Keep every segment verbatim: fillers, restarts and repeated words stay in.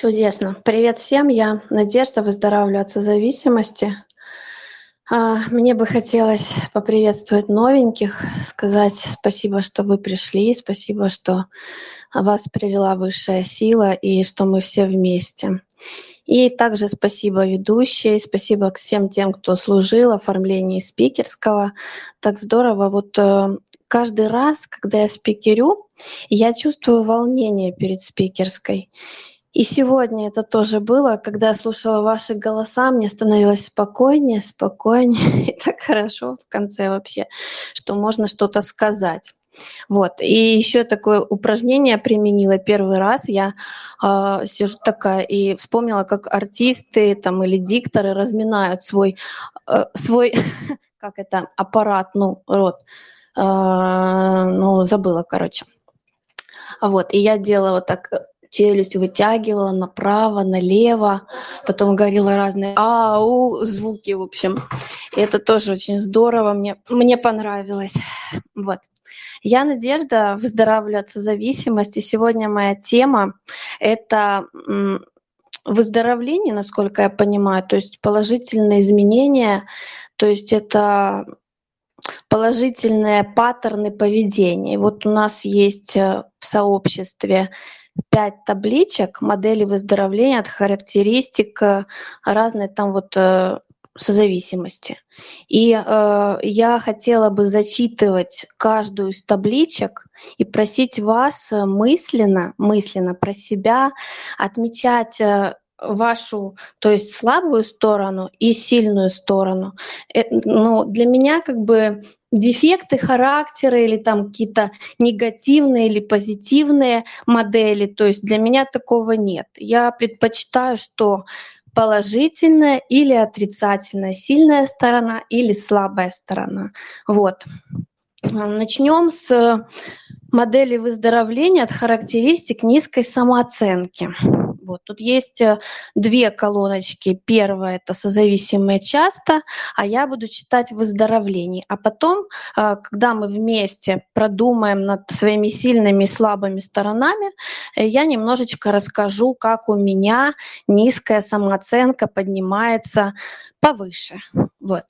Чудесно. Привет всем, я Надежда, выздоравливаю от созависимости. А, Мне бы хотелось поприветствовать новеньких, сказать спасибо, что вы пришли, спасибо, что вас привела высшая сила и что мы все вместе. И также спасибо ведущей, спасибо к всем тем, кто служил в оформлении спикерского. Так здорово. Вот э, каждый раз, когда я спикерю, я чувствую волнение перед спикерской. И сегодня это тоже было, когда я слушала ваши голоса, мне становилось спокойнее, спокойнее, и так хорошо в конце вообще, что можно что-то сказать. Вот. И еще такое упражнение применила первый раз. Я э, сижу такая и вспомнила, как артисты там, или дикторы разминают свой, э, свой как это, аппарат, ну, рот. Э, ну, забыла, короче. Вот, и я делала вот так, э, челюсть вытягивала направо, налево, потом говорила разные ау звуки, в общем. И это тоже очень здорово, мне, мне понравилось. Вот. Я Надежда, выздоравливаю от созависимости. Сегодня моя тема — это м, выздоровление, насколько я понимаю, то есть положительные изменения, то есть это положительные паттерны поведения. И вот у нас есть э, в сообществе пять табличек модели выздоровления от характеристик э, разной там вот э, созависимости. И э, я хотела бы зачитывать каждую из табличек и просить вас э, мысленно, мысленно про себя отмечать э, вашу, то есть слабую сторону и сильную сторону. Э, ну, для меня как бы дефекты характера или там какие-то негативные или позитивные модели, то есть для меня такого нет. Я предпочитаю, что положительная или отрицательная, сильная сторона или слабая сторона. Вот. Начнем с модели выздоровления от характеристик низкой самооценки. Вот. Тут есть э, две колоночки. Первая — это созависимые часто, а я буду читать выздоровление. А потом, э, когда мы вместе продумаем над своими сильными и слабыми сторонами, э, я немножечко расскажу, как у меня низкая самооценка поднимается повыше. Вот.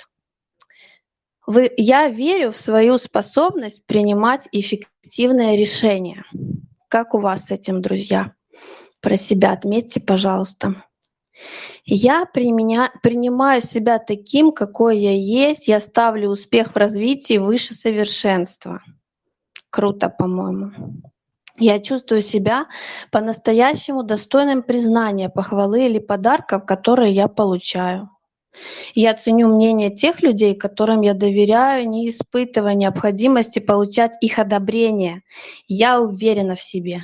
Вы, я верю в свою способность принимать эффективные решения. Как у вас с этим, друзья? Про себя отметьте, пожалуйста. Я применя, принимаю себя таким, какой я есть. Я ставлю успех в развитии выше совершенства. Круто, по-моему. Я чувствую себя по-настоящему достойным признания, похвалы или подарков, которые я получаю. Я ценю мнение тех людей, которым я доверяю, не испытывая необходимости получать их одобрение. Я уверена в себе.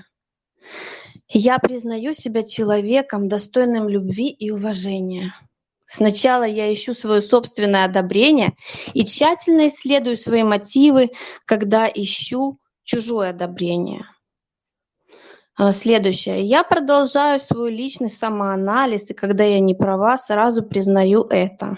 Я признаю себя человеком, достойным любви и уважения. Сначала я ищу свое собственное одобрение и тщательно исследую свои мотивы, когда ищу чужое одобрение. А, Следующее. Я продолжаю свой личный самоанализ, и когда я не права, сразу признаю это.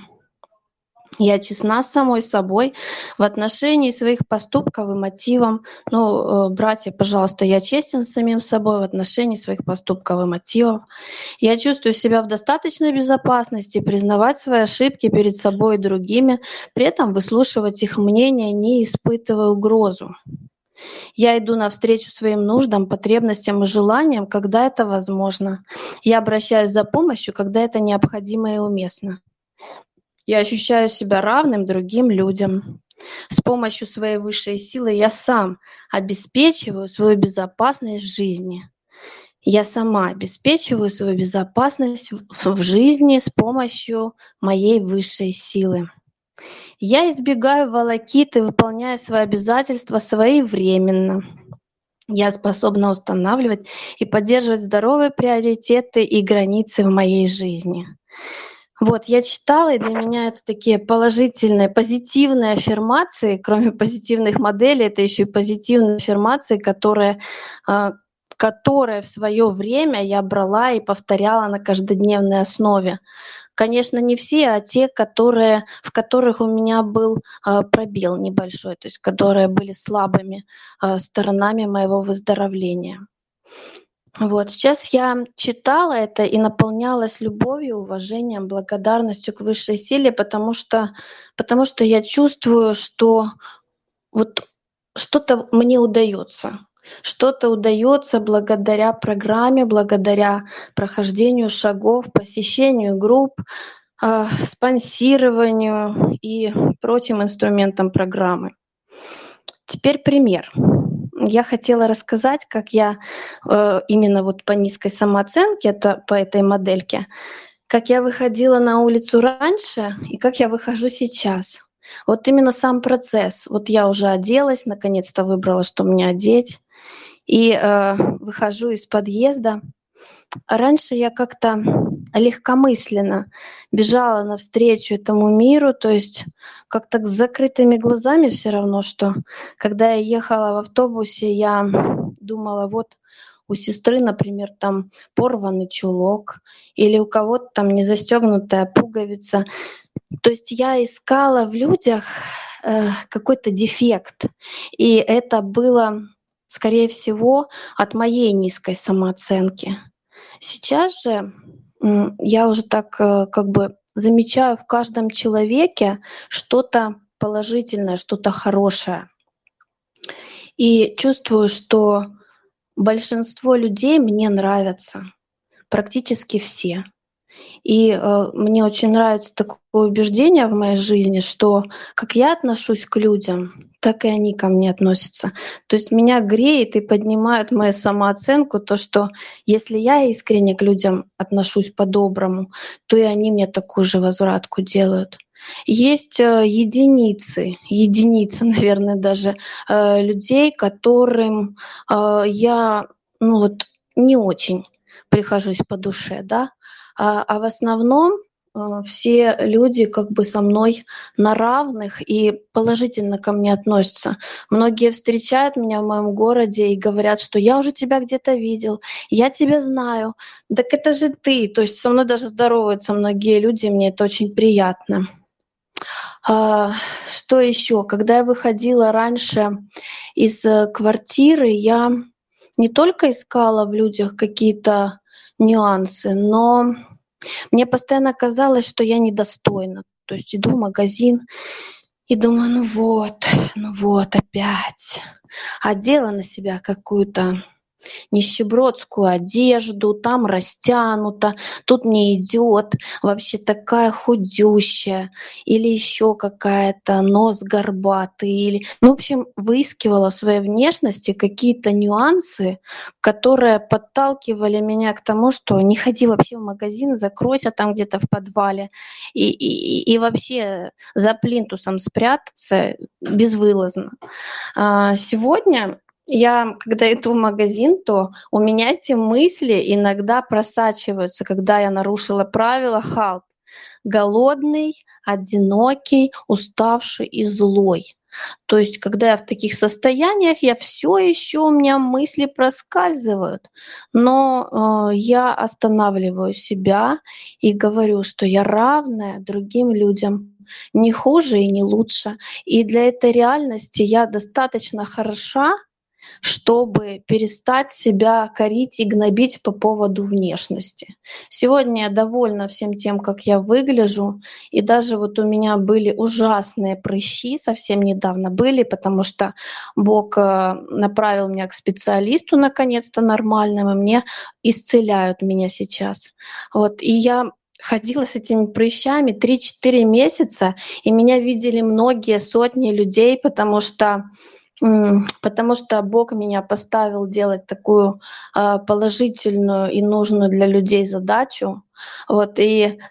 Я честна с самой собой в отношении своих поступков и мотивов. Ну, э, братья, пожалуйста, я честен с самим собой в отношении своих поступков и мотивов. Я чувствую себя в достаточной безопасности признавать свои ошибки перед собой и другими, при этом выслушивать их мнение, не испытывая угрозу. Я иду навстречу своим нуждам, потребностям и желаниям, когда это возможно. Я обращаюсь за помощью, когда это необходимо и уместно. Я ощущаю себя равным другим людям. С помощью своей высшей силы я сам обеспечиваю свою безопасность в жизни. Я сама обеспечиваю свою безопасность в в жизни с помощью моей высшей силы. Я избегаю волокиты, выполняя свои обязательства своевременно. Я способна устанавливать и поддерживать здоровые приоритеты и границы в моей жизни. Вот, я читала, и для меня это такие положительные, позитивные аффирмации. Кроме позитивных моделей, это еще и позитивные аффирмации, которые, а, которые в свое время я брала и повторяла на каждодневной основе. Конечно, не все, а те, которые, в которых у меня был а, пробел небольшой, то есть которые были слабыми а, сторонами моего выздоровления. Вот сейчас я читала это и наполнялась любовью, уважением, благодарностью к высшей силе, потому что потому что я чувствую, что вот что-то мне удаётся. Что-то удаётся благодаря программе, благодаря прохождению шагов, посещению групп, а, спонсированию и прочим инструментам программы. Теперь пример. Я хотела рассказать, как я, э, именно вот по низкой самооценке, это по этой модельке, как я выходила на улицу раньше и как я выхожу сейчас. Вот именно сам процесс. Вот я уже оделась, наконец-то выбрала, что мне одеть, и, э, выхожу из подъезда. А раньше я как-то легкомысленно бежала навстречу этому миру, то есть как-то с закрытыми глазами всё равно, что когда я ехала в автобусе, я думала: вот у сестры, например, там порванный чулок или у кого-то там не застёгнутая пуговица. То есть я искала в людях, э, какой-то дефект, и это было, скорее всего, от моей низкой самооценки. Сейчас же, м, я уже так, э, как бы замечаю в каждом человеке что-то положительное, что-то хорошее. И чувствую, что большинство людей мне нравятся, практически все. И, э, мне очень нравится такое убеждение в моей жизни, что как я отношусь к людям, так и они ко мне относятся. То есть меня греет и поднимает мою самооценку то, что если я искренне к людям отношусь по-доброму, то и они мне такую же возвратку делают. Есть, э, единицы, единицы, наверное, даже, э, людей, которым, э, я, ну вот, не очень прихожусь по душе, да. А, а в основном, э, все люди как бы со мной на равных и положительно ко мне относятся. Многие встречают меня в моем городе и говорят, что: "Я уже тебя где-то видел, я тебя знаю". "Дак это же ты!" То есть со мной даже здороваются многие люди, и мне это очень приятно. А, что ещё? Когда я выходила раньше из, э, квартиры, я не только искала в людях какие-то нюансы, но мне постоянно казалось, что я недостойна. То есть иду в магазин и думаю: "Ну вот, ну вот опять". Одела на себя какую-то нищебродскую одежду, там растянута, тут не идёт, вообще такая худющая или ещё какая-то, нос горбатый или ну, в общем, выискивала в своей внешности какие-то нюансы, которые подталкивали меня к тому, что не ходи вообще в магазин, закройся там где-то в подвале и и и вообще за плинтусом спрятаться безвылазно. А, сегодня я, когда иду в магазин, то у меня эти мысли иногда просачиваются, когда я нарушила правила халт: голодный, одинокий, уставший и злой. То есть когда я в таких состояниях, я всё ещё у меня мысли проскальзывают, но, э, я останавливаю себя и говорю, что я равная другим людям, не хуже и не лучше. И для этой реальности я достаточно хороша, чтобы перестать себя корить и гнобить по поводу внешности. Сегодня я довольна всем тем, как я выгляжу, и даже вот у меня были ужасные прыщи, совсем недавно были, потому что Бог, э, направил меня к специалисту наконец-то нормальному, и мне исцеляют меня сейчас. Вот, и я ходила с этими прыщами три-четыре месяца, и меня видели многие сотни людей, потому что, м, потому что Бог меня поставил делать такую, а, положительную и нужную для людей задачу. Вот, и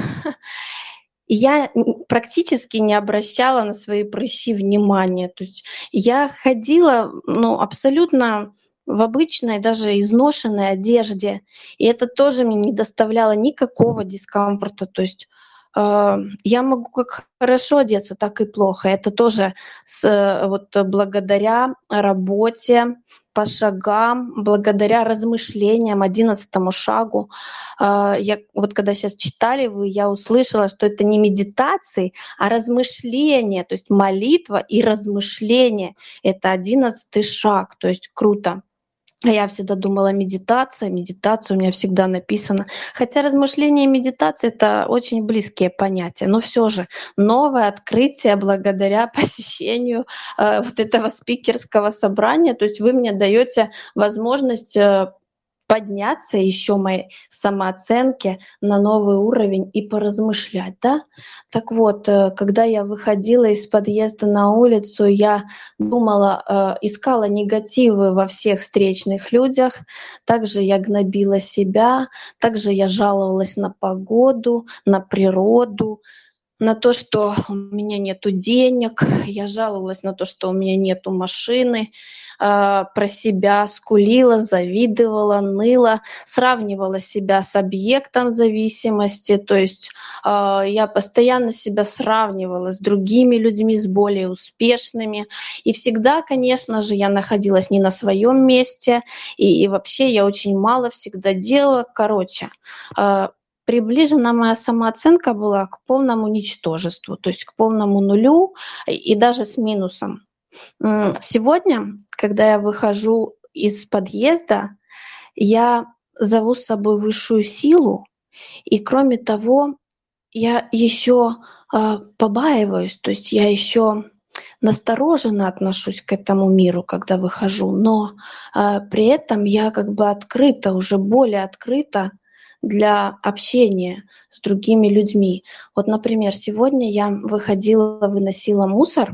я н практически не обращала на свои прыщи внимания. То есть я ходила, ну, абсолютно в обычной, даже изношенной одежде, и это тоже мне не доставляло никакого дискомфорта. То есть, э, я могу как хорошо одеться, так и плохо. Это тоже с вот благодаря работе по шагам, благодаря размышлениям, одиннадцатому шагу. А, я вот когда щас читали вы, я услышала, что это не медитации, а размышления, то есть молитва и размышление. Это одиннадцатый шаг, то есть круто. А я всегда думала: медитация, медитация, у меня всегда написано. Хотя размышление и медитация — это очень близкие понятия, но всё же новое открытие благодаря посещению, э, вот этого спикерского собрания. То есть вы мне даёте возможность, э, подняться ещё моей самооценке на новый уровень и поразмышлять, да? Так вот, э, когда я выходила из подъезда на улицу, я думала, э, искала негативы во всех встречных людях, также я гнобила себя, также я жаловалась на погоду, на природу, на то, что у меня нету денег, я жаловалась на то, что у меня нету машины, э, про себя скулила, завидовала, ныла, сравнивала себя с объектом зависимости. То есть, э, я постоянно себя сравнивала с другими людьми, с более успешными. И всегда, конечно же, я находилась не на своём месте, и и вообще я очень мало всегда делала. Короче, э, приближена моя самооценка была к полному ничтожеству, то есть к полному нулю и даже с минусом. М, сегодня, когда я выхожу из подъезда, я зову с собой высшую силу, и кроме того, я ещё, э, побаиваюсь, то есть я ещё настороженно отношусь к этому миру, когда выхожу, но, э, при этом я как бы открыта, уже более открыта для общения с другими людьми. Вот, например, сегодня я выходила, выносила мусор,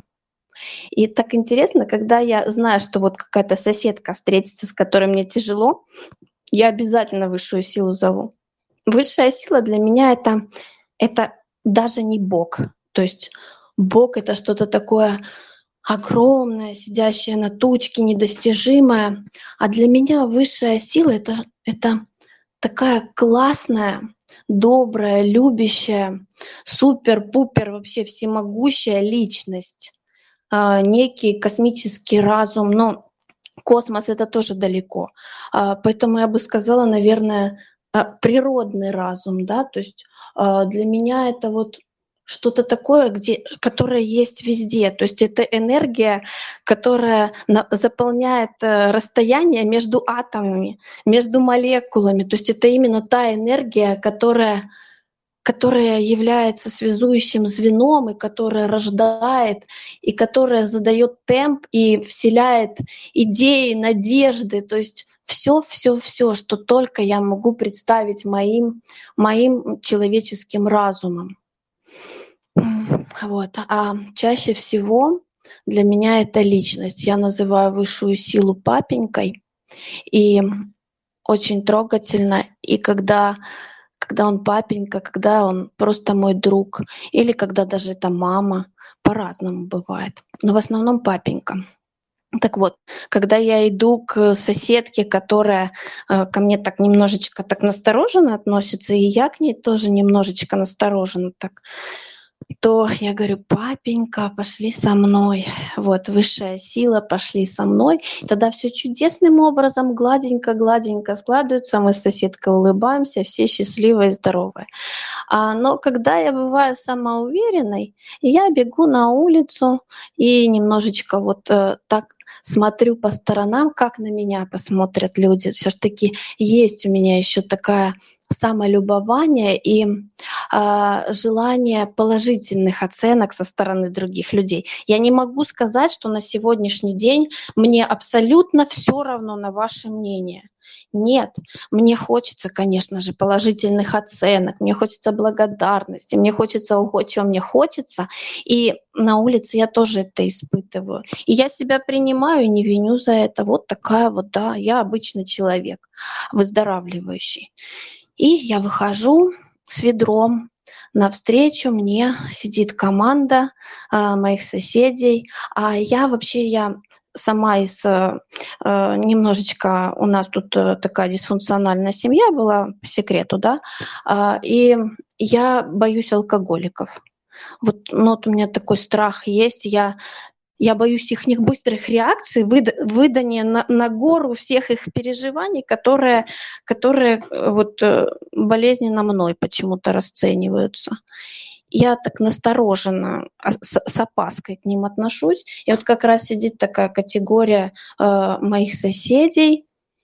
и так интересно, когда я знаю, что вот какая-то соседка встретится, с которой мне тяжело, я обязательно высшую силу зову. Высшая сила для меня — это это даже не Бог. То есть Бог — это что-то такое огромное, сидящее на тучке, недостижимое, а для меня высшая сила — это это такая классная, добрая, любящая, супер-пупер вообще всемогущая личность, э, некий космический разум, но космос — это тоже далеко. А, поэтому я бы сказала, наверное, э, природный разум, да. То есть, э, для меня это вот что-то такое, где которое есть везде. То есть это энергия, которая на заполняет, э, расстояние между атомами, между молекулами. То есть это именно та энергия, которая которая является связующим звеном, и которая рождает, и которая задаёт темп, и вселяет идеи, надежды. То есть всё всё всё, что только я могу представить моим моим человеческим разумом. М, вот. А чаще всего для меня это личность. Я называю высшую силу папенькой, и очень трогательно, и когда когда он папенька, когда он просто мой друг или когда даже это мама. По-разному бывает, но в основном папенька. Так вот, когда я иду к соседке, которая, э, ко мне так немножечко так настороженно относится, и я к ней тоже немножечко настороженно так, то я говорю: "Папенька, пошли со мной". Вот, высшая сила, пошли со мной. Тогда всё чудесным образом, гладенько-гладенько складывается. Мы с соседкой улыбаемся, все счастливые и здоровые. А, но когда я бываю самоуверенной, я бегу на улицу и немножечко вот, э, так смотрю по сторонам, как на меня посмотрят люди. Всё ж таки есть у меня ещё такая самолюбование и, а, желание положительных оценок со стороны других людей. Я не могу сказать, что на сегодняшний день мне абсолютно всё равно на ваше мнение. Нет, мне хочется, конечно же, положительных оценок, мне хочется благодарности, мне хочется ого чё мне хочется, и на улице я тоже это испытываю. И я себя принимаю и не виню за это. Вот такая вот, да, я обычный человек, выздоравливающий. И я выхожу с ведром. Навстречу мне сидит команда, а, моих соседей. А я вообще, я сама из, э, э, немножечко у нас тут, э, такая дисфункциональная семья была, по секрету, да, а, и я боюсь алкоголиков. Вот, ну, вот у меня такой страх есть. Я я боюсь ихних быстрых реакций, выда выдания на на гору всех их переживаний, которые которые, э, вот, э, болезненно мной почему-то расцениваются. Я так настороженно, а, с с опаской к ним отношусь. И вот как раз сидит такая категория, э, моих соседей.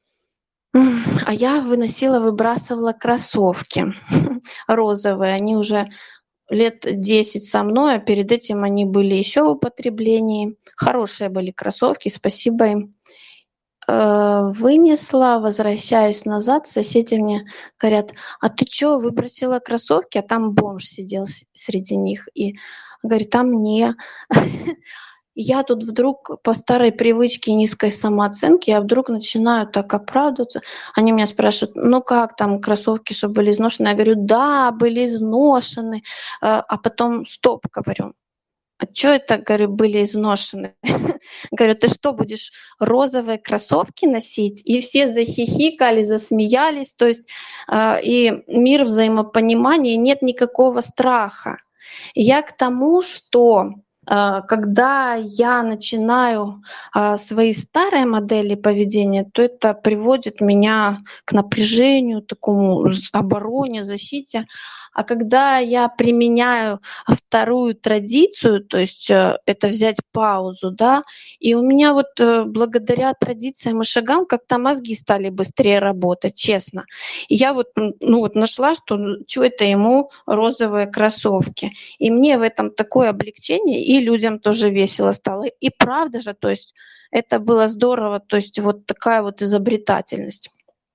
а я выносила, выбрасывала кроссовки розовые. Они уже лет десять со мной, а перед этим они были еще в употреблении. Хорошие были кроссовки, спасибо им. Э, вынесла, возвращаюсь назад, соседи мне говорят: «А ты чё, выбросила кроссовки?» А там бомж сидел с среди них и говорит: «А мне?» Я тут вдруг по старой привычке низкой самооценки, я вдруг начинаю так оправдываться. Они меня спрашивают: «Ну как там кроссовки, что были изношены?» Я говорю: «Да, были изношены». А а потом: «Стоп», говорю, «а чё это, говорю, были изношены?» Говорю: «Ты что, будешь розовые кроссовки носить?» И все захихикали, засмеялись. То есть, а, и мир взаимопонимания, нет никакого страха. Я к тому, что, а, когда я начинаю, а, свои старые модели поведения, то это приводит меня к напряжению, такому з обороне, защите. А когда я применяю вторую традицию, то есть, э, это взять паузу, да, и у меня вот, э, благодаря традициям и шагам как-то мозги стали быстрее работать, честно. И я вот, н ну вот нашла, что н чё это ему розовые кроссовки. И мне в этом такое облегчение, и людям тоже весело стало. И правда же, то есть это было здорово, то есть вот такая вот изобретательность.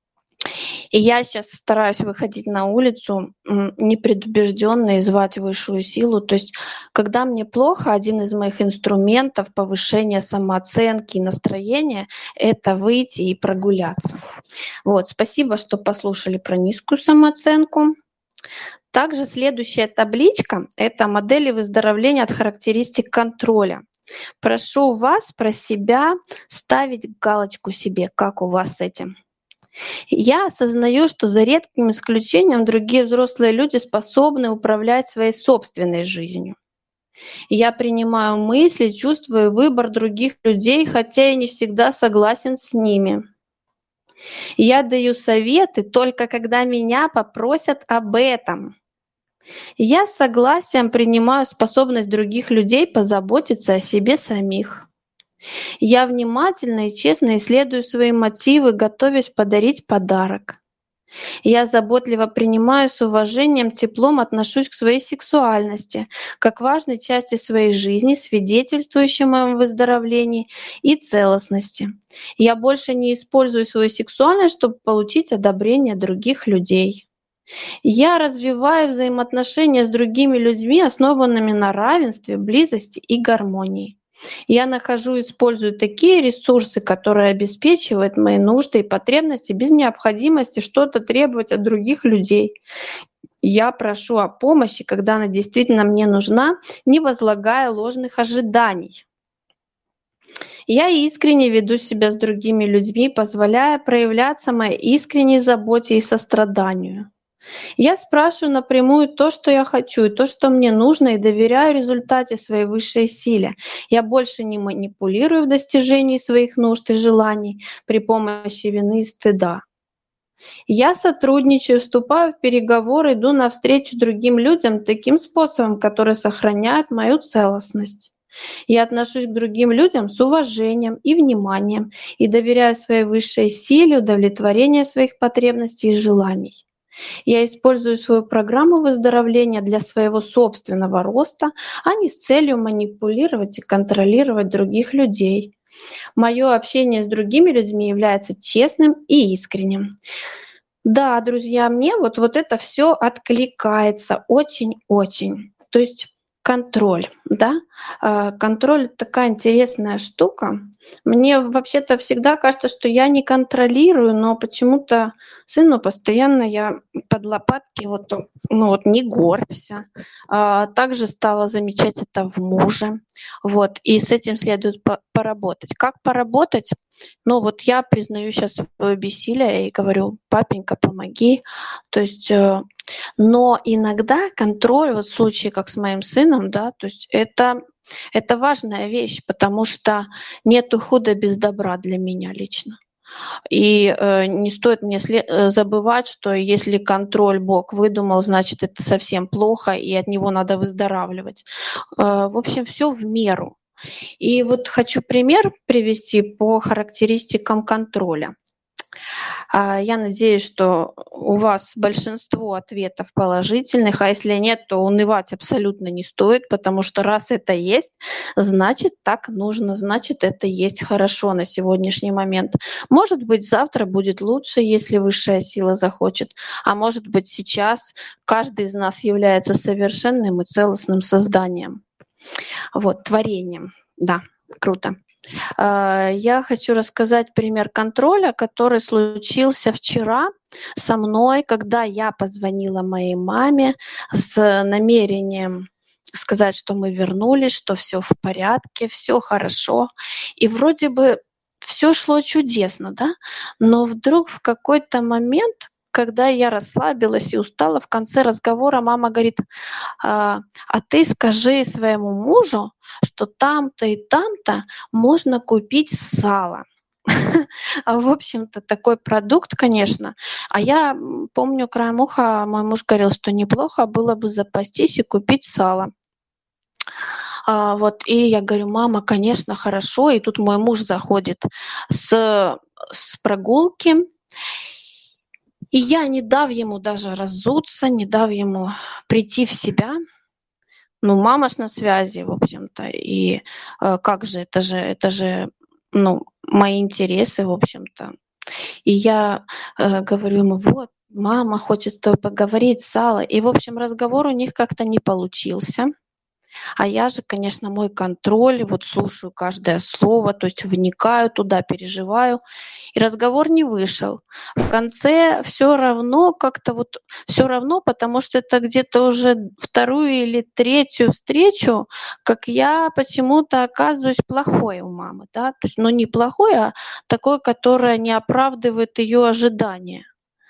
И я сейчас стараюсь выходить на улицу, м, непредубеждённо и звать высшую силу. То есть когда мне плохо, один из моих инструментов повышения самооценки и настроения — это выйти и прогуляться. Вот, спасибо, что послушали про низкую самооценку. Также следующая табличка — это модели выздоровления от характеристик контроля. Прошу вас про себя ставить галочку себе, как у вас с этим. Я осознаю, что за редким исключением другие взрослые люди способны управлять своей собственной жизнью. Я принимаю мысли, чувства и выбор других людей, хотя и не всегда согласен с ними. Я даю советы только когда меня попросят об этом. Я с согласием принимаю способность других людей позаботиться о себе самих. Я внимательно и честно исследую свои мотивы, готовясь подарить подарок. Я заботливо принимаю, с уважением, теплом отношусь к своей сексуальности, как важной части своей жизни, свидетельствующей о моем выздоровлении и целостности. Я больше не использую свою сексуальность, чтобы получить одобрение других людей. Я развиваю взаимоотношения с другими людьми, основанными на равенстве, близости и гармонии. Я нахожу и использую такие ресурсы, которые обеспечивают мои нужды и потребности без необходимости что-то требовать от других людей. Я прошу о помощи, когда она действительно мне нужна, не возлагая ложных ожиданий. Я искренне веду себя с другими людьми, позволяя проявляться моей искренней заботе и состраданию. Я спрашиваю напрямую то, что я хочу, и то, что мне нужно, и доверяю результате своей высшей силе. Я больше не манипулирую в достижении своих нужд и желаний при помощи вины и стыда. Я сотрудничаю, вступаю в переговоры, иду навстречу другим людям таким способом, который сохраняет мою целостность. Я отношусь к другим людям с уважением и вниманием и доверяю своей высшей силе удовлетворения своих потребностей и желаний. Я использую свою программу выздоровления для своего собственного роста, а не с целью манипулировать и контролировать других людей. Моё общение с другими людьми является честным и искренним. Да, друзья, мне вот вот это всё откликается очень-очень. То есть контроль, да? А, контроль — это такая интересная штука. Мне вообще-то всегда кажется, что я не контролирую, но почему-то сыну постоянно я под лопатки вот, ну вот: «Не горбься». А, также стала замечать это в муже. Вот, и с этим следует по поработать. Как поработать? Ну вот я признаю щас своё бессилие и говорю: «Папенька, помоги». То есть, э, но иногда контроль, вот в случае, как с моим сыном, да, то есть это это важная вещь, потому что нету худа без добра для меня лично. И, э, не стоит мне сле э, забывать, что если контроль Бог выдумал, значит, это совсем плохо, и от него надо выздоравливать. Э, в общем, всё в меру. И вот хочу пример привести по характеристикам контроля. А, Я надеюсь, что у вас большинство ответов положительных, а если нет, то унывать абсолютно не стоит, потому что раз это есть, значит так нужно, значит это есть хорошо на сегодняшний момент. Может быть, завтра будет лучше, если высшая сила захочет, а может быть, сейчас каждый из нас является совершенным и целостным созданием. Вот, творением. Да, круто. А, Я хочу рассказать пример контроля, который случился вчера со мной, когда я позвонила моей маме с намерением сказать, что мы вернулись, что все в порядке, все хорошо. И вроде бы все шло чудесно, да? Но вдруг в какой-то момент, когда я расслабилась и устала, в конце разговора мама говорит: а, а ты скажи своему мужу, что там-то и там-то можно купить сало. А, В общем-то, такой продукт, конечно. А я м, помню, краем уха мой муж говорил, что неплохо было бы запастись и купить сало. А, вот, и я говорю: мама, конечно, хорошо. И тут мой муж заходит с, с прогулки, и я, не дав ему даже разуться, не дав ему прийти в себя, ну, мама ж на связи, в общем-то, и э, как же, это же, это же, ну, мои интересы, в общем-то. И я э, говорю ему: вот, мама хочет с тобой поговорить, сало. И, в общем, разговор у них как-то не получился. А я же, конечно, мой контроль, вот слушаю каждое слово, то есть вникаю туда, переживаю, и разговор не вышел. В конце все равно как-то вот все равно, потому что это где-то уже вторую или третью встречу, как я почему-то оказываюсь плохой у мамы, да, то есть, ну, не плохой, а такой, которая не оправдывает ее ожидания.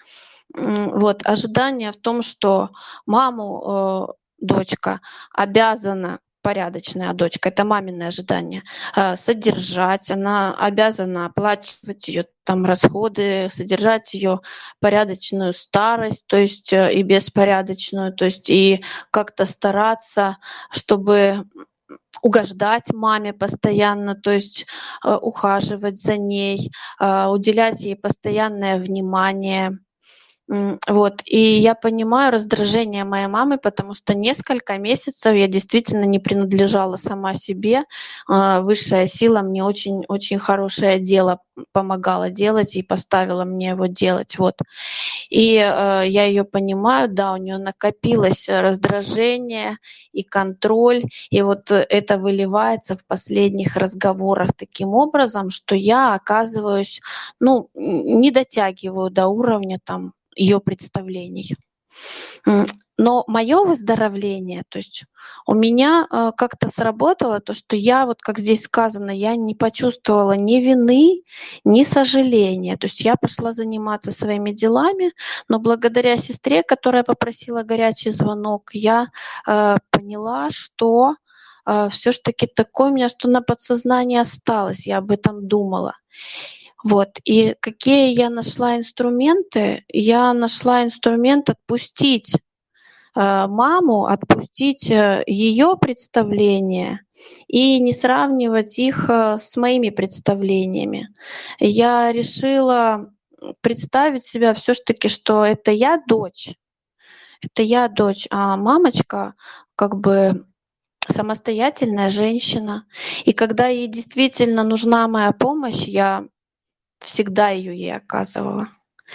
М, вот, ожидание в том, что маму, э, дочка обязана, порядочная дочка, это маминое ожидание, э, содержать, она обязана оплачивать ее там расходы, содержать ее порядочную старость, то есть э, и беспорядочную, то есть и как-то стараться, чтобы угождать маме постоянно, то есть э, ухаживать за ней, э, уделять ей постоянное внимание. М, вот, и я понимаю раздражение моей мамы, потому что несколько месяцев я действительно не принадлежала сама себе. А, высшая сила мне очень очень хорошее дело помогала делать и поставила мне его делать, вот. И, э, я ее понимаю, да, у нее накопилось э, раздражение и контроль, и вот э, это выливается в последних разговорах таким образом, что я оказываюсь, ну, н не дотягиваю до уровня там ее представлений. М, но мое выздоровление, то есть у меня, э, как-то сработало то, что я, вот как здесь сказано, я не почувствовала ни вины, ни сожаления. То есть я пошла заниматься своими делами, но благодаря сестре, которая попросила горячий звонок, я, э, поняла, что, все ж таки такое у меня, что на подсознании осталось, я об этом думала. Вот. И какие я нашла инструменты? Я нашла инструмент отпустить э, маму, отпустить э, ее представления и не сравнивать их э, с моими представлениями. Я решила представить себя все-таки, что это я дочь, это я дочь, а мамочка как бы самостоятельная женщина. И когда ей действительно нужна моя помощь, я всегда ее ей оказывала.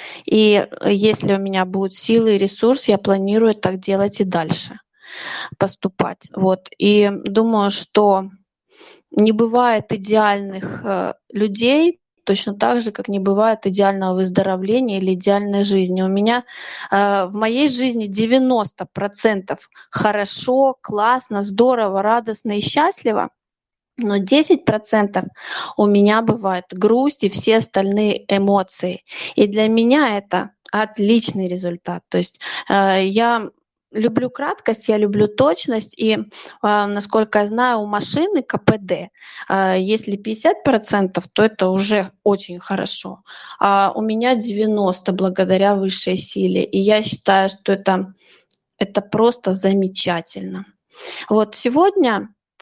И э, если у меня будут силы и ресурс, я планирую так делать и дальше, поступать. Вот. И думаю, что не бывает идеальных э, людей, точно так же, как не бывает идеального выздоровления или идеальной жизни. У меня э, в моей жизни девяносто процентов хорошо, классно, здорово, радостно и счастливо, но десять процентов у меня бывает грусть и все остальные эмоции. И для меня это отличный результат. То есть э, я люблю краткость, я люблю точность, и, э, насколько я знаю, у машины ка пэ дэ, э, если пятьдесят процентов, то это уже очень хорошо. А у меня девяносто благодаря высшей силе. И я считаю, что это, это просто замечательно. Вот сегодня,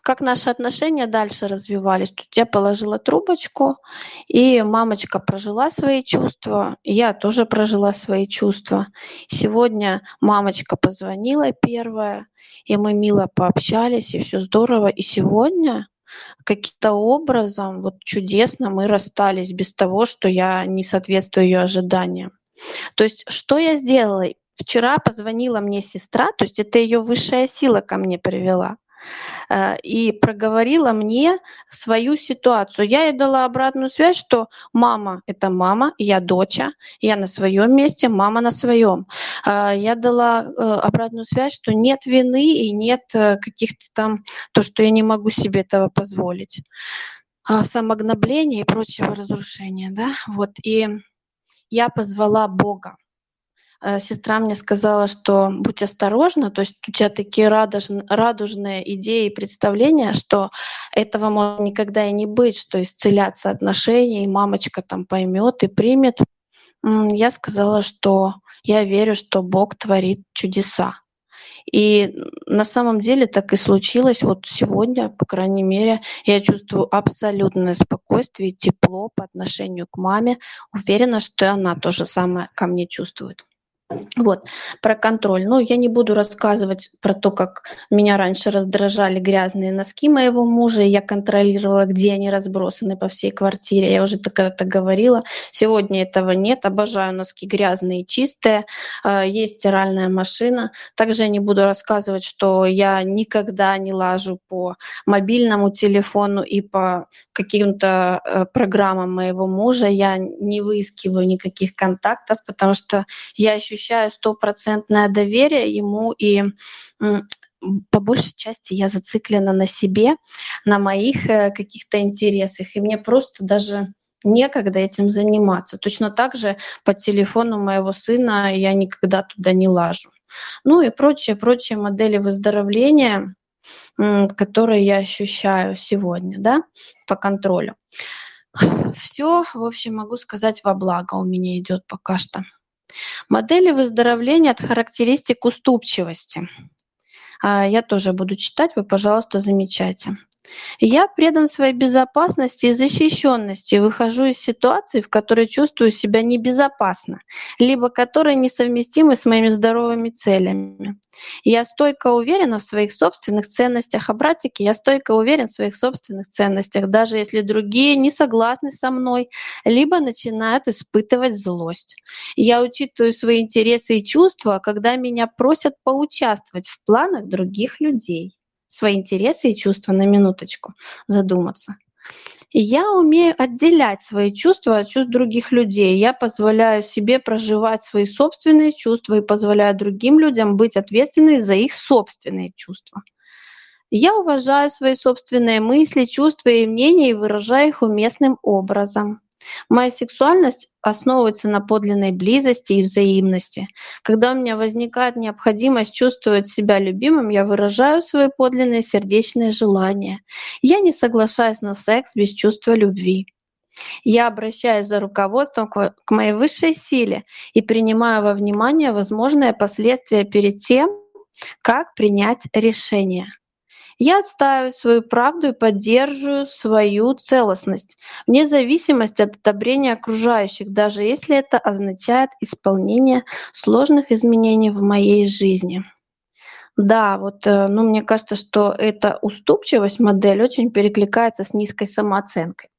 как наши отношения дальше развивались. Тут я положила трубочку, и мамочка прожила свои чувства, и я тоже прожила свои чувства. Сегодня мамочка позвонила первая, и мы мило пообщались, и все здорово. И сегодня каким-то образом, вот чудесно мы расстались без того, что я не соответствую ее ожиданиям. То есть что я сделала? Вчера позвонила мне сестра, то есть это ее высшая сила ко мне привела, э, и проговорила мне свою ситуацию. Я ей дала обратную связь, что мама — это мама, я доча, я на своем месте, мама на своем. Э, Я дала э, обратную связь, что нет вины и нет э, каких-то там, то, что я не могу себе этого позволить, а, самогнобления и прочего разрушения, да, вот. И я позвала Бога. Э, сестра мне сказала, что будь осторожна, то есть у тебя такие радужн- радужные идеи и представления, что этого может никогда и не быть, что исцелятся отношения, и мамочка там поймет и примет. М, Я сказала, что я верю, что Бог творит чудеса. И на самом деле так и случилось. Вот сегодня, по крайней мере, я чувствую абсолютное спокойствие и тепло по отношению к маме. Уверена, что и она то же самое ко мне чувствует. Вот, про контроль. Ну, я не буду рассказывать про то, как меня раньше раздражали грязные носки моего мужа, и я контролировала, где они разбросаны по всей квартире. Я уже так это говорила. Сегодня этого нет. Обожаю носки грязные и чистые. Э, Есть стиральная машина. Также я не буду рассказывать, что я никогда не лажу по мобильному телефону и по каким-то э, программам моего мужа. Я не выискиваю никаких контактов, потому что я ощущаю стопроцентное доверие ему, и м, по большей части я зациклена на себе, на моих э, каких-то интересах, и мне просто даже некогда этим заниматься. Точно так же по телефону моего сына я никогда туда не лажу. Ну и прочие, прочие модели выздоровления, м, которые я ощущаю сегодня, да, по контролю. Все, в общем, могу сказать, во благо у меня идет пока что. Модели выздоровления от характеристик уступчивости. А, Я тоже буду читать, вы, пожалуйста, замечайте. Я предан своей безопасности и защищенности, выхожу из ситуации, в которой чувствую себя небезопасно, либо которые несовместимы с моими здоровыми целями. Я стойко уверена в своих собственных ценностях, а братики, я стойко уверен в своих собственных ценностях, даже если другие не согласны со мной, либо начинают испытывать злость. Я учитываю свои интересы и чувства, когда меня просят поучаствовать в планах других людей. Свои интересы и чувства, на минуточку задуматься. И я умею отделять свои чувства от чувств других людей. Я позволяю себе проживать свои собственные чувства и позволяю другим людям быть ответственными за их собственные чувства. Я уважаю свои собственные мысли, чувства и мнения и выражаю их уместным образом. Моя сексуальность основывается на подлинной близости и взаимности. Когда у меня возникает необходимость чувствовать себя любимым, я выражаю свои подлинные сердечные желания. Я не соглашаюсь на секс без чувства любви. Я обращаюсь за руководством к к моей высшей силе и принимаю во внимание возможные последствия перед тем, как принять решение. Я отстаиваю свою правду и поддерживаю свою целостность, вне зависимости от одобрения окружающих, даже если это означает исполнение сложных изменений в моей жизни. Да, вот, э, ну, мне кажется, что эта уступчивость, модель, очень перекликается с низкой самооценкой.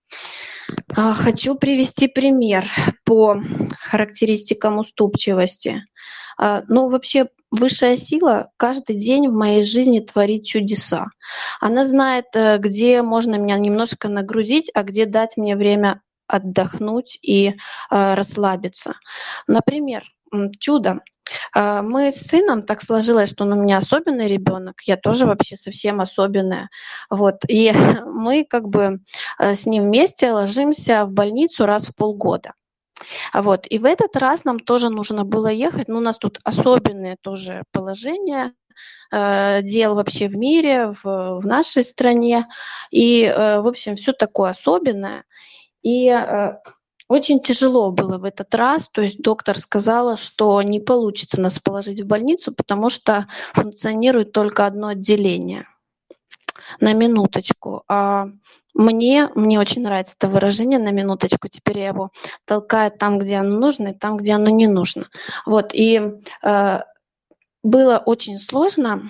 А, Хочу привести пример по характеристикам уступчивости. А, Ну, вообще, высшая сила каждый день в моей жизни творит чудеса. Она знает, э, где можно меня немножко нагрузить, а где дать мне время отдохнуть и э, расслабиться. Например, м, чудо. А, Мы с сыном, так сложилось, что он у меня особенный ребенок, я тоже вообще совсем особенная. Вот. И мы как бы э, с ним вместе ложимся в больницу раз в полгода. А вот. И в этот раз нам тоже нужно было ехать. Ну, у нас тут особенное тоже положение э, дел вообще в мире, в, в нашей стране. И, э, в общем, все такое особенное. И э, очень тяжело было в этот раз. То есть доктор сказала, что не получится нас положить в больницу, потому что функционирует только одно отделение. На минуточку. А, мне мне очень нравится это выражение "на минуточку". Теперь я его толкаю там, где оно нужно, и там, где оно не нужно. Вот, и, э, было очень сложно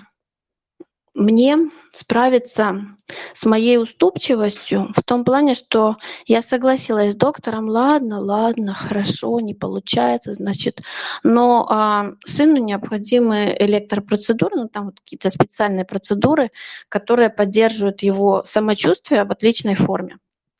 мне справиться с моей уступчивостью в том плане, что я согласилась с доктором: "Ладно, ладно, хорошо, не получается, значит". Но, а, сыну необходимы электропроцедуры, ну, там вот какие-то специальные процедуры, которые поддерживают его самочувствие в отличной форме.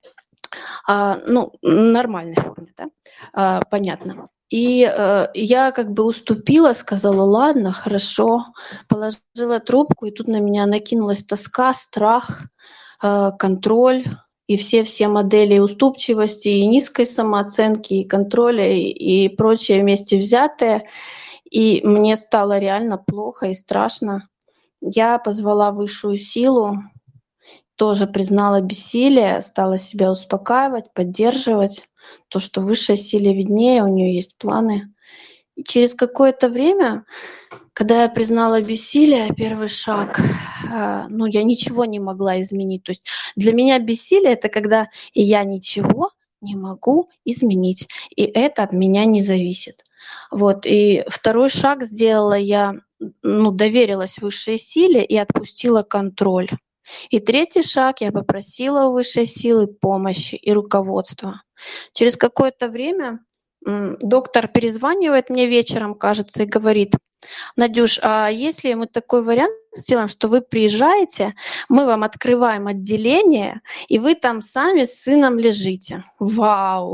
А, ну, нормальной форме, да, а, понятно. И, э, я как бы уступила, сказала: "Ладно, хорошо". Положила трубку, и тут на меня накинулась тоска, страх, э, контроль и все все модели уступчивости, и низкой самооценки, и контроля, и и прочее вместе взятое. И мне стало реально плохо и страшно. Я позвала высшую силу, тоже признала бессилие, стала себя успокаивать, поддерживать. То, что высшей силе виднее, у нее есть планы. И через какое-то время, когда я признала бессилие, первый шаг, а, ну, я ничего не могла изменить. То есть для меня бессилие — это когда я ничего не могу изменить, и это от меня не зависит. Вот, и второй шаг сделала я, ну, доверилась высшей силе и отпустила контроль. И третий шаг — я попросила у высшей силы помощи и руководства. Через какое-то время, м, доктор перезванивает мне вечером, кажется, и говорит: "Надюш, а если мы такой вариант сделаем, что вы приезжаете, мы вам открываем отделение, и вы там сами с сыном лежите". Вау!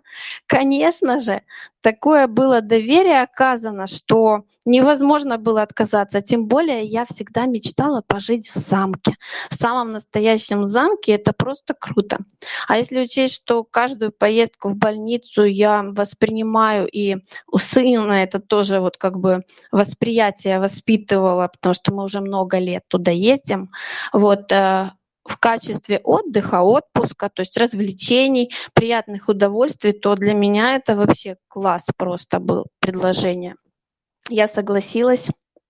Конечно же, такое было доверие оказано, что невозможно было отказаться. Тем более я всегда мечтала пожить в замке. В самом настоящем замке. Это просто круто. А если учесть, что каждую поездку в больницу я воспринимаю, и у сына это тоже вот как бы восприятие воспитывала, потому что мы уже много лет туда ездим, вот, э, в качестве отдыха, отпуска, то есть развлечений, приятных удовольствий, то для меня это вообще класс просто был предложение. Я согласилась.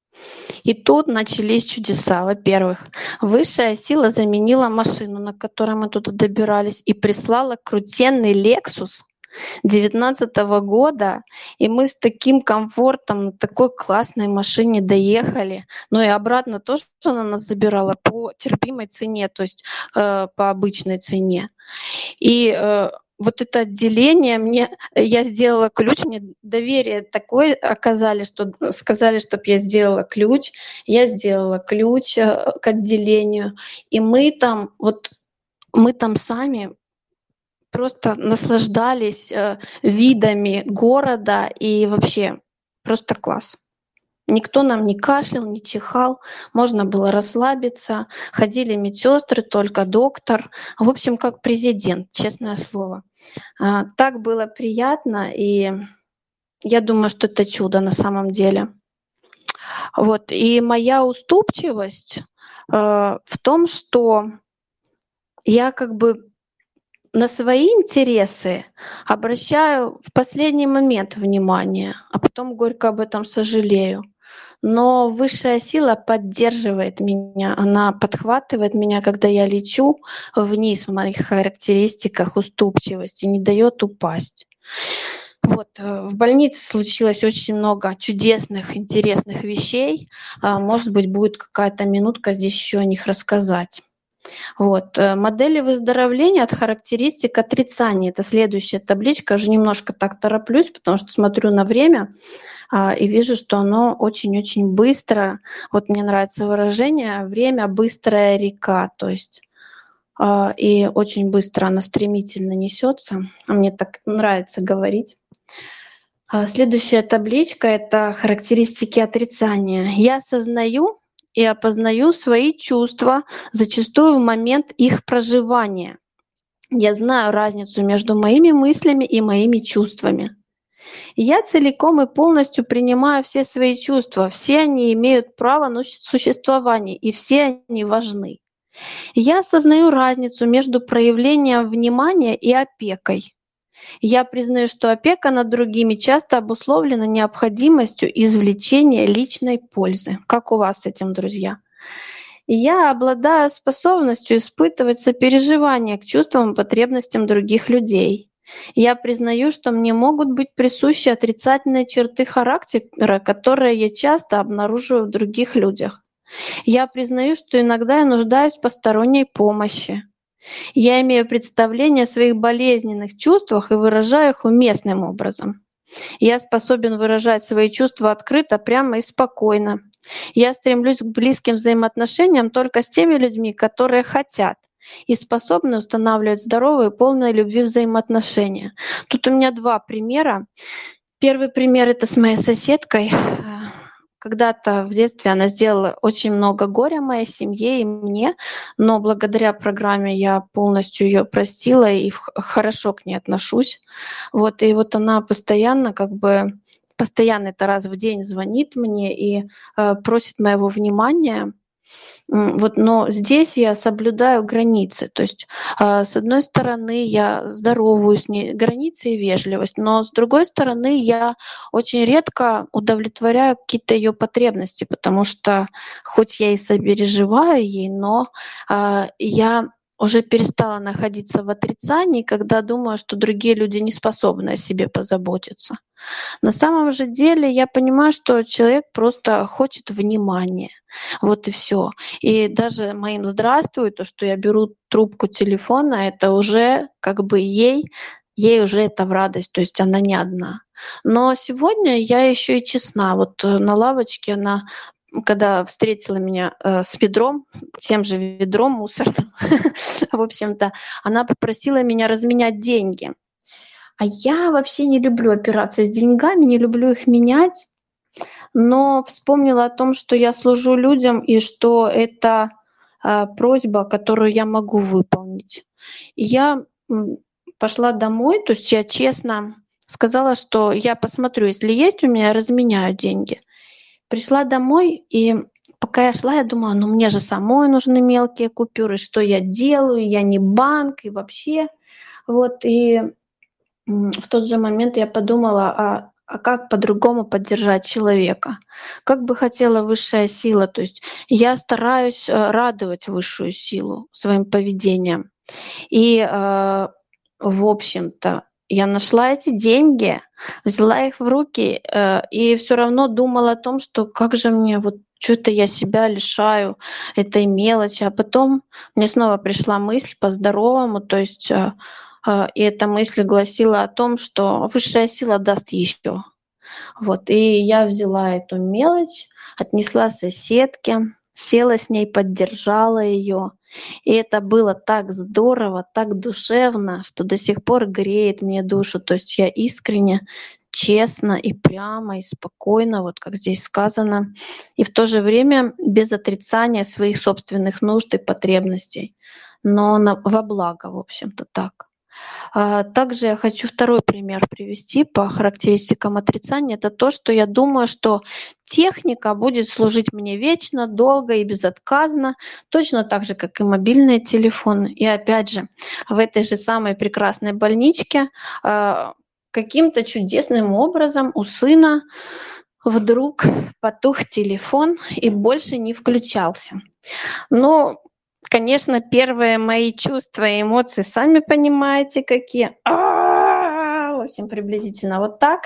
И тут начались чудеса. Во-первых, высшая сила заменила машину, на которой мы туда добирались, и прислала крутенный Lexus девятнадцатого года, и мы с таким комфортом на такой классной машине доехали. Ну и обратно тоже она нас забирала по терпимой цене, то есть, э, по обычной цене. И, э, вот это отделение мне я сделала ключ, мне доверие такое оказали, что сказали, чтоб я сделала ключ. Я сделала ключ, э, к отделению, и мы там, вот мы там сами просто наслаждались, э, видами города, и вообще просто класс. Никто нам не кашлял, не чихал, можно было расслабиться. Ходили медсёстры, только доктор. В общем, как президент, честное слово. А, так было приятно, и я думаю, что это чудо на самом деле. Вот, и моя уступчивость, э, в том, что я как бы на свои интересы обращаю в последний момент внимание, а потом горько об этом сожалею. Но высшая сила поддерживает меня, она подхватывает меня, когда я лечу вниз в моих характеристиках уступчивости, не даёт упасть. Вот, э, в больнице случилось очень много чудесных, интересных вещей. А, может быть, будет какая-то минутка здесь ещё о них рассказать. Вот, э, модели выздоровления от характеристик отрицания. Это следующая табличка. Уже немножко так тороплюсь, потому что смотрю на время, а, и вижу, что оно очень-очень быстро. Вот мне нравится выражение: "Время — быстрая река". То есть, а, и очень быстро она стремительно несётся. А мне так нравится говорить. А, следующая табличка — это характеристики отрицания. Я осознаю и опознаю свои чувства, зачастую в момент их проживания. Я знаю разницу между моими мыслями и моими чувствами. Я целиком и полностью принимаю все свои чувства. Все они имеют право на существование, и все они важны. Я осознаю разницу между проявлением внимания и опекой. Я признаю, что опека над другими часто обусловлена необходимостью извлечения личной пользы. Как у вас с этим, друзья? И я обладаю способностью испытывать сопереживание к чувствам и потребностям других людей. Я признаю, что мне могут быть присущи отрицательные черты характера, которые я часто обнаруживаю в других людях. Я признаю, что иногда я нуждаюсь в посторонней помощи. Я имею представление о своих болезненных чувствах и выражаю их уместным образом. Я способен выражать свои чувства открыто, прямо и спокойно. Я стремлюсь к близким взаимоотношениям только с теми людьми, которые хотят и способны устанавливать здоровые, полные любви взаимоотношения. Тут у меня два примера. Первый пример — это с моей соседкой. Когда-то в детстве она сделала очень много горя моей семье и мне, но благодаря программе я полностью ее простила и в- хорошо к ней отношусь. Вот, и вот она постоянно как бы постоянно это раз в день звонит мне и э, просит моего внимания. М, Вот, но здесь я соблюдаю границы. То есть, а, с одной стороны, я здоровую с ней, границы и вежливость, но с другой стороны, я очень редко удовлетворяю какие-то ее потребности, потому что хоть я и сопереживаю ей, но а, я уже перестала находиться в отрицании, когда думаю, что другие люди не способны о себе позаботиться. На самом же деле я понимаю, что человек просто хочет внимания. Вот и все. И даже моим "здравствуй", то, что я беру трубку телефона, это уже как бы ей ей уже это в радость, то есть она не одна. Но сегодня я еще и честна. Вот, э, на лавочке она, м, когда встретила меня, э, с ведром, тем же ведром мусорным, в общем-то, она попросила меня разменять деньги. А я вообще не люблю операции с деньгами, не люблю их менять, но вспомнила о том, что я служу людям и что это, а, просьба, которую я могу выполнить. И я, м, пошла домой, то есть я честно сказала, что я посмотрю, если есть у меня, разменяю деньги. Пришла домой, и пока я шла, я думала: "Ну, мне же самой нужны мелкие купюры, что я делаю? Я не банк и вообще". Вот, и М, в тот же момент я подумала, а, а как по-другому поддержать человека? Как бы хотела высшая сила, то есть я стараюсь э, радовать высшую силу своим поведением. И, э, в общем-то, я нашла эти деньги, взяла их в руки, э, и все равно думала о том, что как же мне вот что то я себя лишаю этой мелочи. А потом мне снова пришла мысль по-здоровому, то есть, э, э, и эта мысль гласила о том, что высшая сила даст еще. Вот, и я взяла эту мелочь, отнесла соседке, села с ней, поддержала ее. И это было так здорово, так душевно, что до сих пор греет мне душу. То есть я искренне, честно и прямо, и спокойно, вот как здесь сказано, и в то же время без отрицания своих собственных нужд и потребностей, но на, во благо, в общем-то, так. А, также я хочу второй пример привести по характеристикам отрицания. Это то, что я думаю, что техника будет служить мне вечно, долго и безотказно, точно так же, как и мобильные телефоны. И опять же, в этой же самой прекрасной больничке а, каким-то чудесным образом у сына вдруг потух телефон и больше не включался. Ну, конечно, первые мои чувства и эмоции, сами понимаете, какие. А, В общем, приблизительно вот так.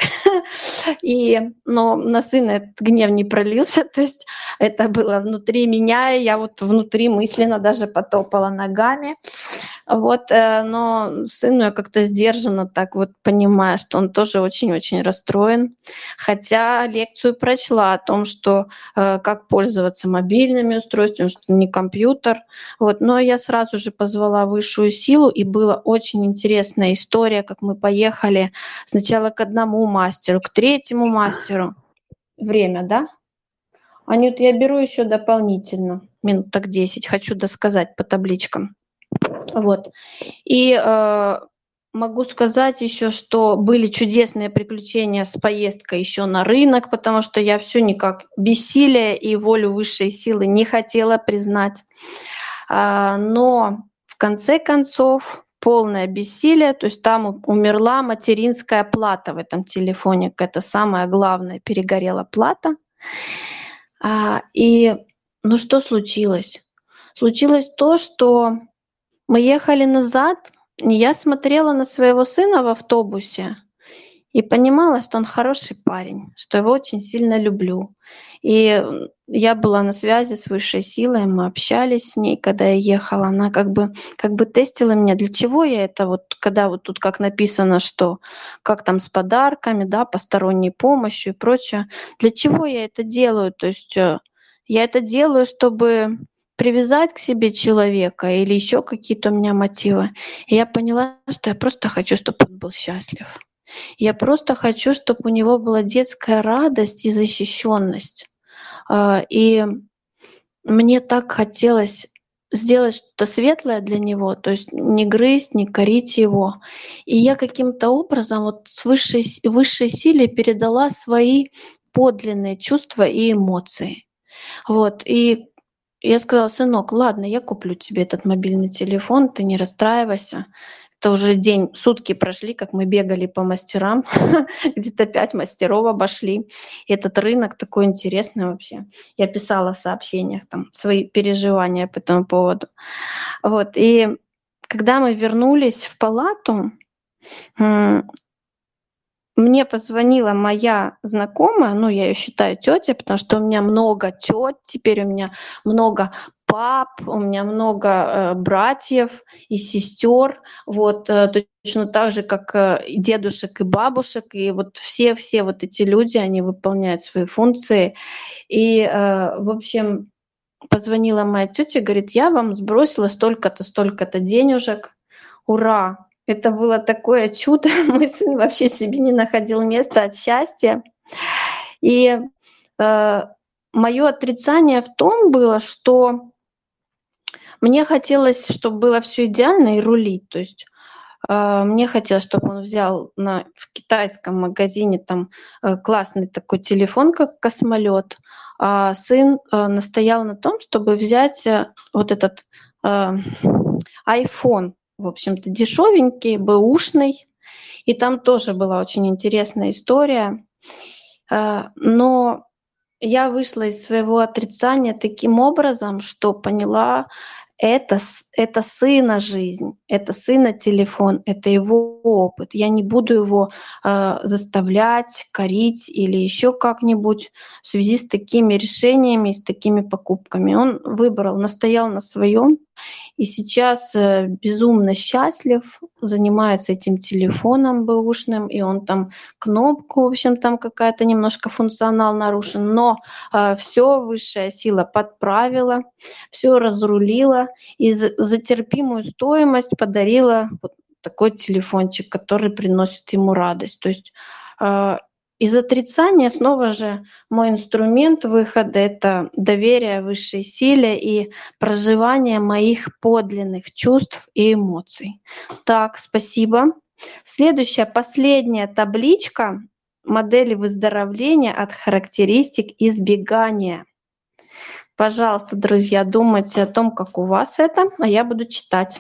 И, но на сына этот гнев не пролился, то есть это было внутри меня, и я вот внутри мысленно даже потопала ногами. Вот, э, но сыну я как-то сдержанно так вот понимаю, что он тоже очень-очень расстроен. Хотя лекцию прочла о том, что э, как пользоваться мобильными устройствами, что не компьютер. Вот. Но я сразу же позвала высшую силу, и была очень интересная история, как мы поехали сначала к одному мастеру, к третьему мастеру. Время, да? Анют, я беру еще дополнительно, минут так десять, хочу досказать по табличкам. Вот. И э, могу сказать еще, что были чудесные приключения с поездкой еще на рынок, потому что я все никак бессилие и волю высшей силы не хотела признать. А, но в конце концов полное бессилие, то есть там у- умерла материнская плата в этом телефоне, это самое главное, перегорела плата. А, и ну что случилось? Случилось то, что мы ехали назад, и я смотрела на своего сына в автобусе и понимала, что он хороший парень, что его очень сильно люблю. И м, я была на связи с высшей силой, мы общались с ней, когда я ехала. Она как бы, как бы тестила меня, для чего я это вот, когда вот тут как написано, что как там с подарками, да, посторонней помощью и прочее. Для чего я это делаю? То есть э, я это делаю, чтобы привязать к себе человека или еще какие-то у меня мотивы. И я поняла, что я просто хочу, чтобы он был счастлив. Я просто хочу, чтобы у него была детская радость и защищенность. А, И мне так хотелось сделать что-то светлое для него, то есть не грызть, не корить его. И я каким-то образом вот с высшей, с- высшей силе передала свои подлинные чувства и эмоции. Вот. И я сказала: сынок, ладно, я куплю тебе этот мобильный телефон, ты не расстраивайся. Это уже день, сутки прошли, как мы бегали по мастерам, где-то пять мастеров обошли. И этот рынок такой интересный вообще. Я писала в сообщениях там свои переживания по этому поводу. Вот. И когда мы вернулись в палату, м, мне позвонила моя знакомая, ну, я ее считаю тетей, потому что у меня много тет, теперь у меня много пап, у меня много э, братьев и сестер, вот э, точно так же, как э, и дедушек и бабушек, и вот все-все вот эти люди, они выполняют свои функции. И, э, в общем, позвонила моя тетя, говорит, я вам сбросила столько-то, столько-то денежек. Ура! Это было такое чудо. Мой сын вообще себе не находил места от счастья. И э, мое отрицание в том было, что мне хотелось, чтобы было все идеально и рулить. То есть э, мне хотелось, чтобы он взял на, в китайском магазине там э, классный такой телефон, как космолет. А сын э, настоял на том, чтобы взять э, вот этот э, iPhone, в общем-то, дешевенький, бэушный. И там тоже была очень интересная история. Э, Но я вышла из своего отрицания таким образом, что поняла, это, с- это сына жизнь, это сына телефон, это его опыт. Я не буду его э, заставлять, корить или еще как-нибудь в связи с такими решениями, с такими покупками. Он выбрал, настоял на своем, и сейчас э, безумно счастлив, занимается этим телефоном бэушным, и он там кнопку, в общем, там какая-то немножко функционал нарушен, но все высшая сила подправила, все разрулила и за, за терпимую стоимость подарила вот такой телефончик, который приносит ему радость. То есть э, из отрицания снова же мой инструмент выхода — это доверие высшей силе и проживание моих подлинных чувств и эмоций. Так, спасибо. Следующая, последняя табличка модели выздоровления от характеристик избегания. Пожалуйста, друзья, думайте о том, как у вас это, а я буду читать.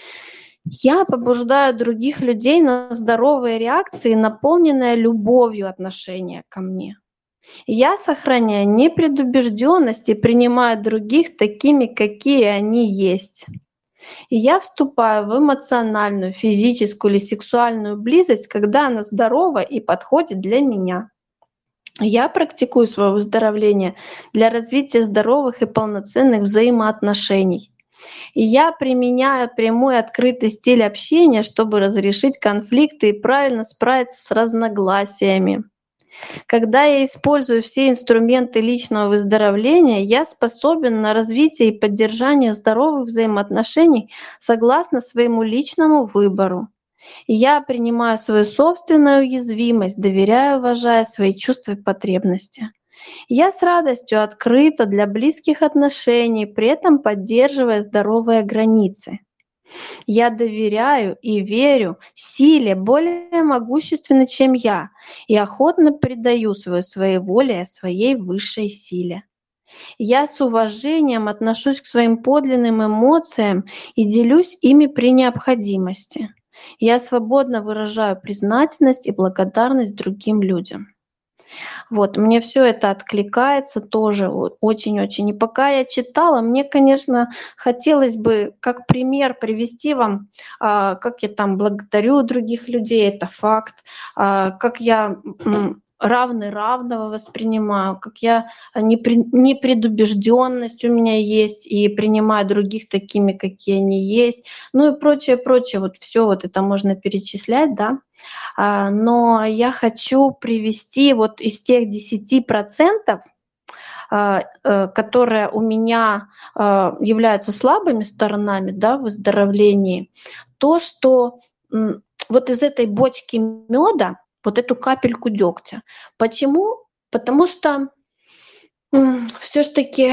Я побуждаю других людей на здоровые реакции, наполненные любовью отношения ко мне. Я сохраняю непредубежденность и принимаю других такими, какие они есть. И я вступаю в эмоциональную, физическую или сексуальную близость, когда она здорова и подходит для меня. Я практикую свое выздоровление для развития здоровых и полноценных взаимоотношений. И я применяю прямой открытый стиль общения, чтобы разрешить конфликты и правильно справиться с разногласиями. Когда я использую все инструменты личного выздоровления, я способен на развитие и поддержание здоровых взаимоотношений согласно своему личному выбору. И я принимаю свою собственную уязвимость, доверяю, уважая свои чувства и потребности. Я с радостью открыта для близких отношений, при этом поддерживая здоровые границы. Я доверяю и верю силе более могущественной, чем я, и охотно предаю свою своеволие своей высшей силе. Я с уважением отношусь к своим подлинным эмоциям и делюсь ими при необходимости. Я свободно выражаю признательность и благодарность другим людям. Вот, мне всё это откликается тоже вот очень-очень. И пока я читала, мне, конечно, хотелось бы как пример привести вам, а, как я там благодарю других людей, это факт, а, как я, м, равный равного воспринимаю, как я непре непредубеждённость у меня есть и принимаю других такими, какие они есть. Ну и прочее, прочее. Вот всё вот это можно перечислять, да. А, но я хочу привести вот из тех десяти процентов, а, э, которые у меня, а, являются слабыми сторонами, да, в выздоровлении, то, что, м, вот из этой бочки мёда вот эту капельку дёгтя. Почему? Потому что, м, всё ж таки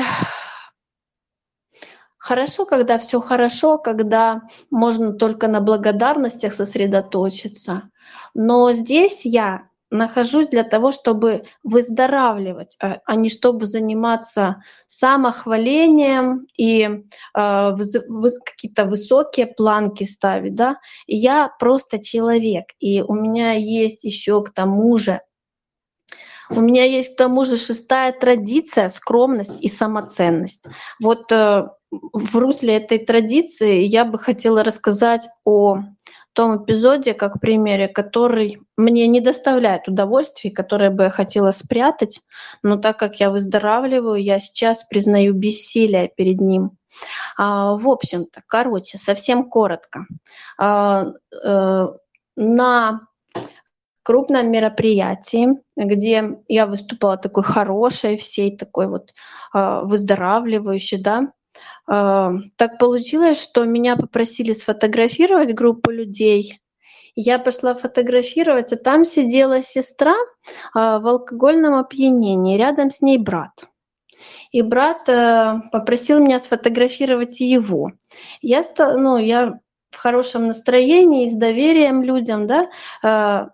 хорошо, когда всё хорошо, когда можно только на благодарностях сосредоточиться. Но здесь я нахожусь для того, чтобы выздоравливать, а а не чтобы заниматься самохвалением и, а, вз выс какие-то высокие планки ставить, да. Я просто человек, и у меня есть ещё к тому же у меня есть к тому же шестая традиция — скромность и самоценность. Вот, э, в русле этой традиции я бы хотела рассказать о том эпизоде, как примере, который мне не доставляет удовольствия, который бы я хотела спрятать, но так как я выздоравливаю, я сейчас признаю бессилие перед ним. А, в общем-то, короче, совсем коротко. А, э, на крупном мероприятии, где я выступала такой хорошей, всей такой вот, а, выздоравливающей, да, а, так получилось, что меня попросили сфотографировать группу людей. Я пошла фотографировать, а там сидела сестра, а, в алкогольном опьянении, рядом с ней брат. И брат, э, попросил меня сфотографировать его. Я ста ну, я в хорошем настроении, с доверием людям, да. А,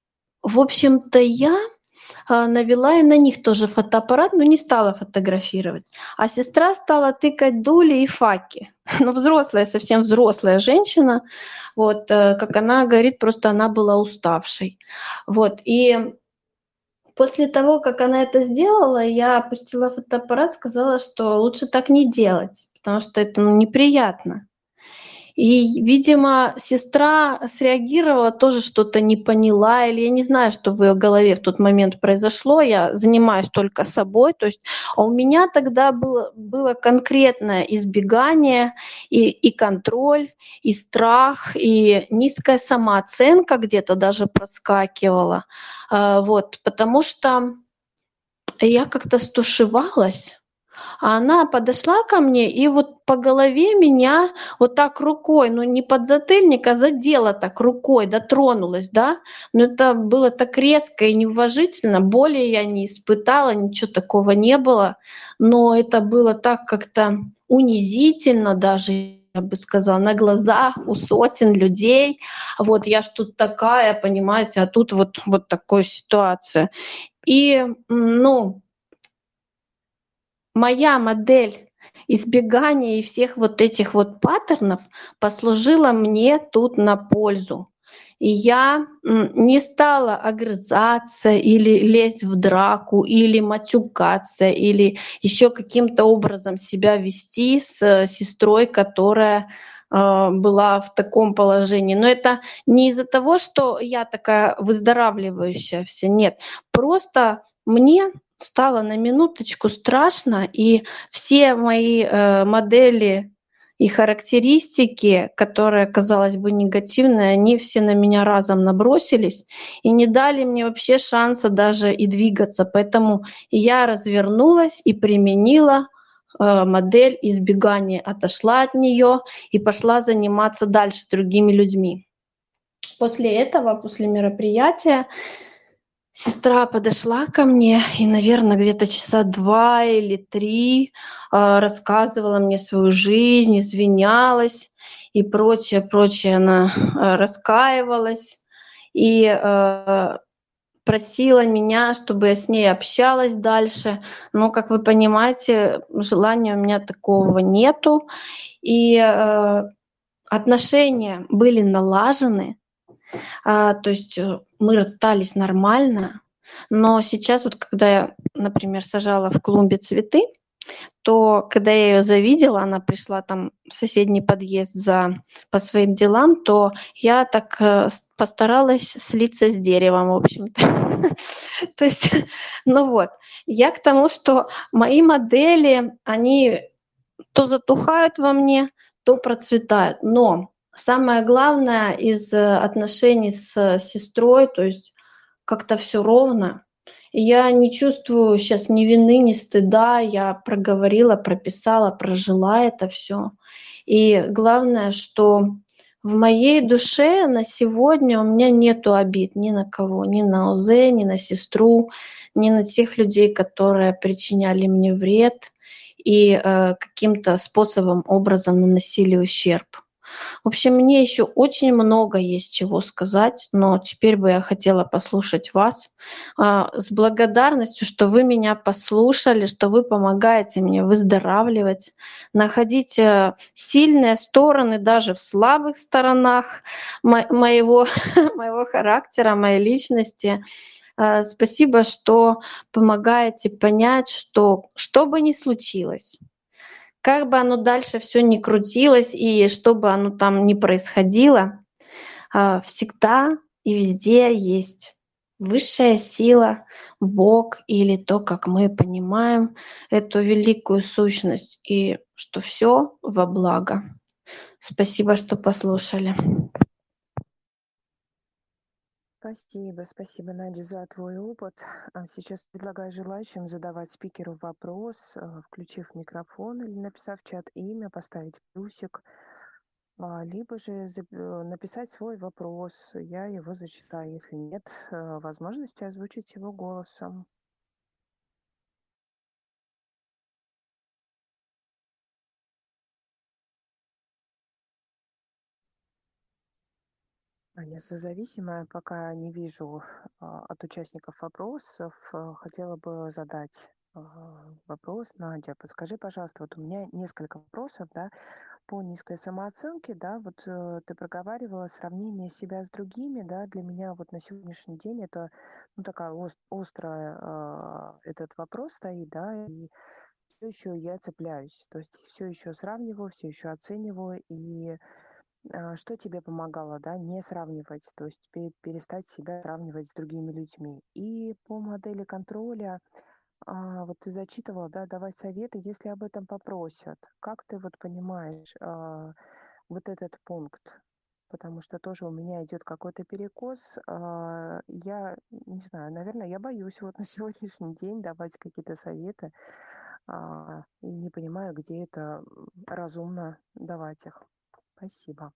в общем-то, я, а, навела и на них тоже фотоаппарат, но не стала фотографировать. А сестра стала тыкать дули и факи. Ну, взрослая, совсем взрослая женщина. Вот, э, как она говорит, просто она была уставшей. Вот, и после того, как она это сделала, я опустила фотоаппарат, сказала, что лучше так не делать, потому что это, ну, неприятно. И, видимо, сестра среагировала, тоже что-то не поняла, или я не знаю, что в её голове в тот момент произошло. Я занимаюсь только собой, то есть, а у меня тогда было было конкретное избегание и и контроль, и страх, и низкая самооценка где-то даже проскакивала. А, вот, потому что я как-то стушевалась, а она подошла ко мне и вот по голове меня вот так рукой, ну, не подзатыльник, а задела так рукой, дотронулась, да. Но это было так резко и неуважительно. Боли я не испытала, ничего такого не было, но это было так как-то унизительно даже, я бы сказала, на глазах у сотен людей. Вот я ж тут такая, понимаете, а тут вот вот такая ситуация. И, м, ну моя модель избегания и всех вот этих вот паттернов послужила мне тут на пользу. И я, м, не стала огрызаться или лезть в драку, или матюкаться, или ещё каким-то образом себя вести с сестрой, которая, а, была в таком положении. Но это не из-за того, что я такая выздоравливающая вся, нет. Просто мне стало на минуточку страшно, и все мои, э, модели и характеристики, которые, казалось бы, негативные, они все на меня разом набросились и не дали мне вообще шанса даже и двигаться. Поэтому я развернулась и применила, э, модель избегания, отошла от неё и пошла заниматься дальше другими людьми. После этого, после мероприятия сестра подошла ко мне и, наверно, где-то часа два или три, а, рассказывала мне свою жизнь, извинялась и прочее, прочее. Она, а, раскаивалась и, а, просила меня, чтобы я с ней общалась дальше. Но, как вы понимаете, желания у меня такого нету. И, а, отношения были налажены, а, то есть, э, мы расстались нормально. Но сейчас вот, когда я, например, сажала в клумбе цветы, то когда я её завидела, она пришла там в соседний подъезд за по своим делам, то я так, э, с постаралась слиться с деревом, в общем-то. То есть, ну вот, я к тому, что мои модели, они то затухают во мне, то процветают. Но самое главное из отношений с сестрой, то есть как-то всё ровно. И я не чувствую щас ни вины, ни стыда. Я проговорила, прописала, прожила это всё. И главное, что в моей душе на сегодня у меня нету обид ни на кого: ни на ОЗ, ни на сестру, ни на тех людей, которые причиняли мне вред и, э, каким-то способом, образом наносили ущерб. В общем, мне ещё очень много есть чего сказать, но теперь бы я хотела послушать вас, а, с благодарностью, что вы меня послушали, что вы помогаете мне выздоравливать, находить, э, сильные стороны даже в слабых сторонах мо моего моего характера, моей личности. Э, спасибо, что помогаете понять, что, что бы ни случилось, как бы оно дальше всё ни крутилось и что бы оно там ни происходило, а, всегда и везде есть высшая сила, Бог или то, как мы понимаем эту великую сущность, и что всё во благо. Спасибо, что послушали. Спасибо, спасибо, Надя, за твой опыт. А сейчас предлагаю желающим задавать спикеру вопрос, э, включив микрофон или написав в чат имя, поставить плюсик, а, либо же зап э, написать свой вопрос. Я его зачитаю, если нет, э, возможности озвучить его голосом. А я созависимая, пока не вижу, а, от участников вопросов. Э, хотела бы задать, а, вопрос. Надя, подскажи, пожалуйста, вот у меня несколько вопросов, да, по низкой самооценке, да. Вот, э, ты проговаривала сравнение себя с другими, да. Для меня вот на сегодняшний день это, ну, такая ос острая, а, этот вопрос стоит, да, и всё ещё я цепляюсь. То есть всё ещё сравниваю, всё ещё оцениваю. И, а, что тебе помогало, да, не сравнивать, то есть пе перестать себя сравнивать с другими людьми? И по модели контроля, а, вот ты зачитывала, да, давать советы, если об этом попросят. Как ты вот понимаешь, а, вот этот пункт? Потому что тоже у меня идёт какой-то перекос. А, я не знаю, наверно, я боюсь вот на сегодняшний день давать какие-то советы, а, и не понимаю, где это, м, разумно давать их. Спасибо.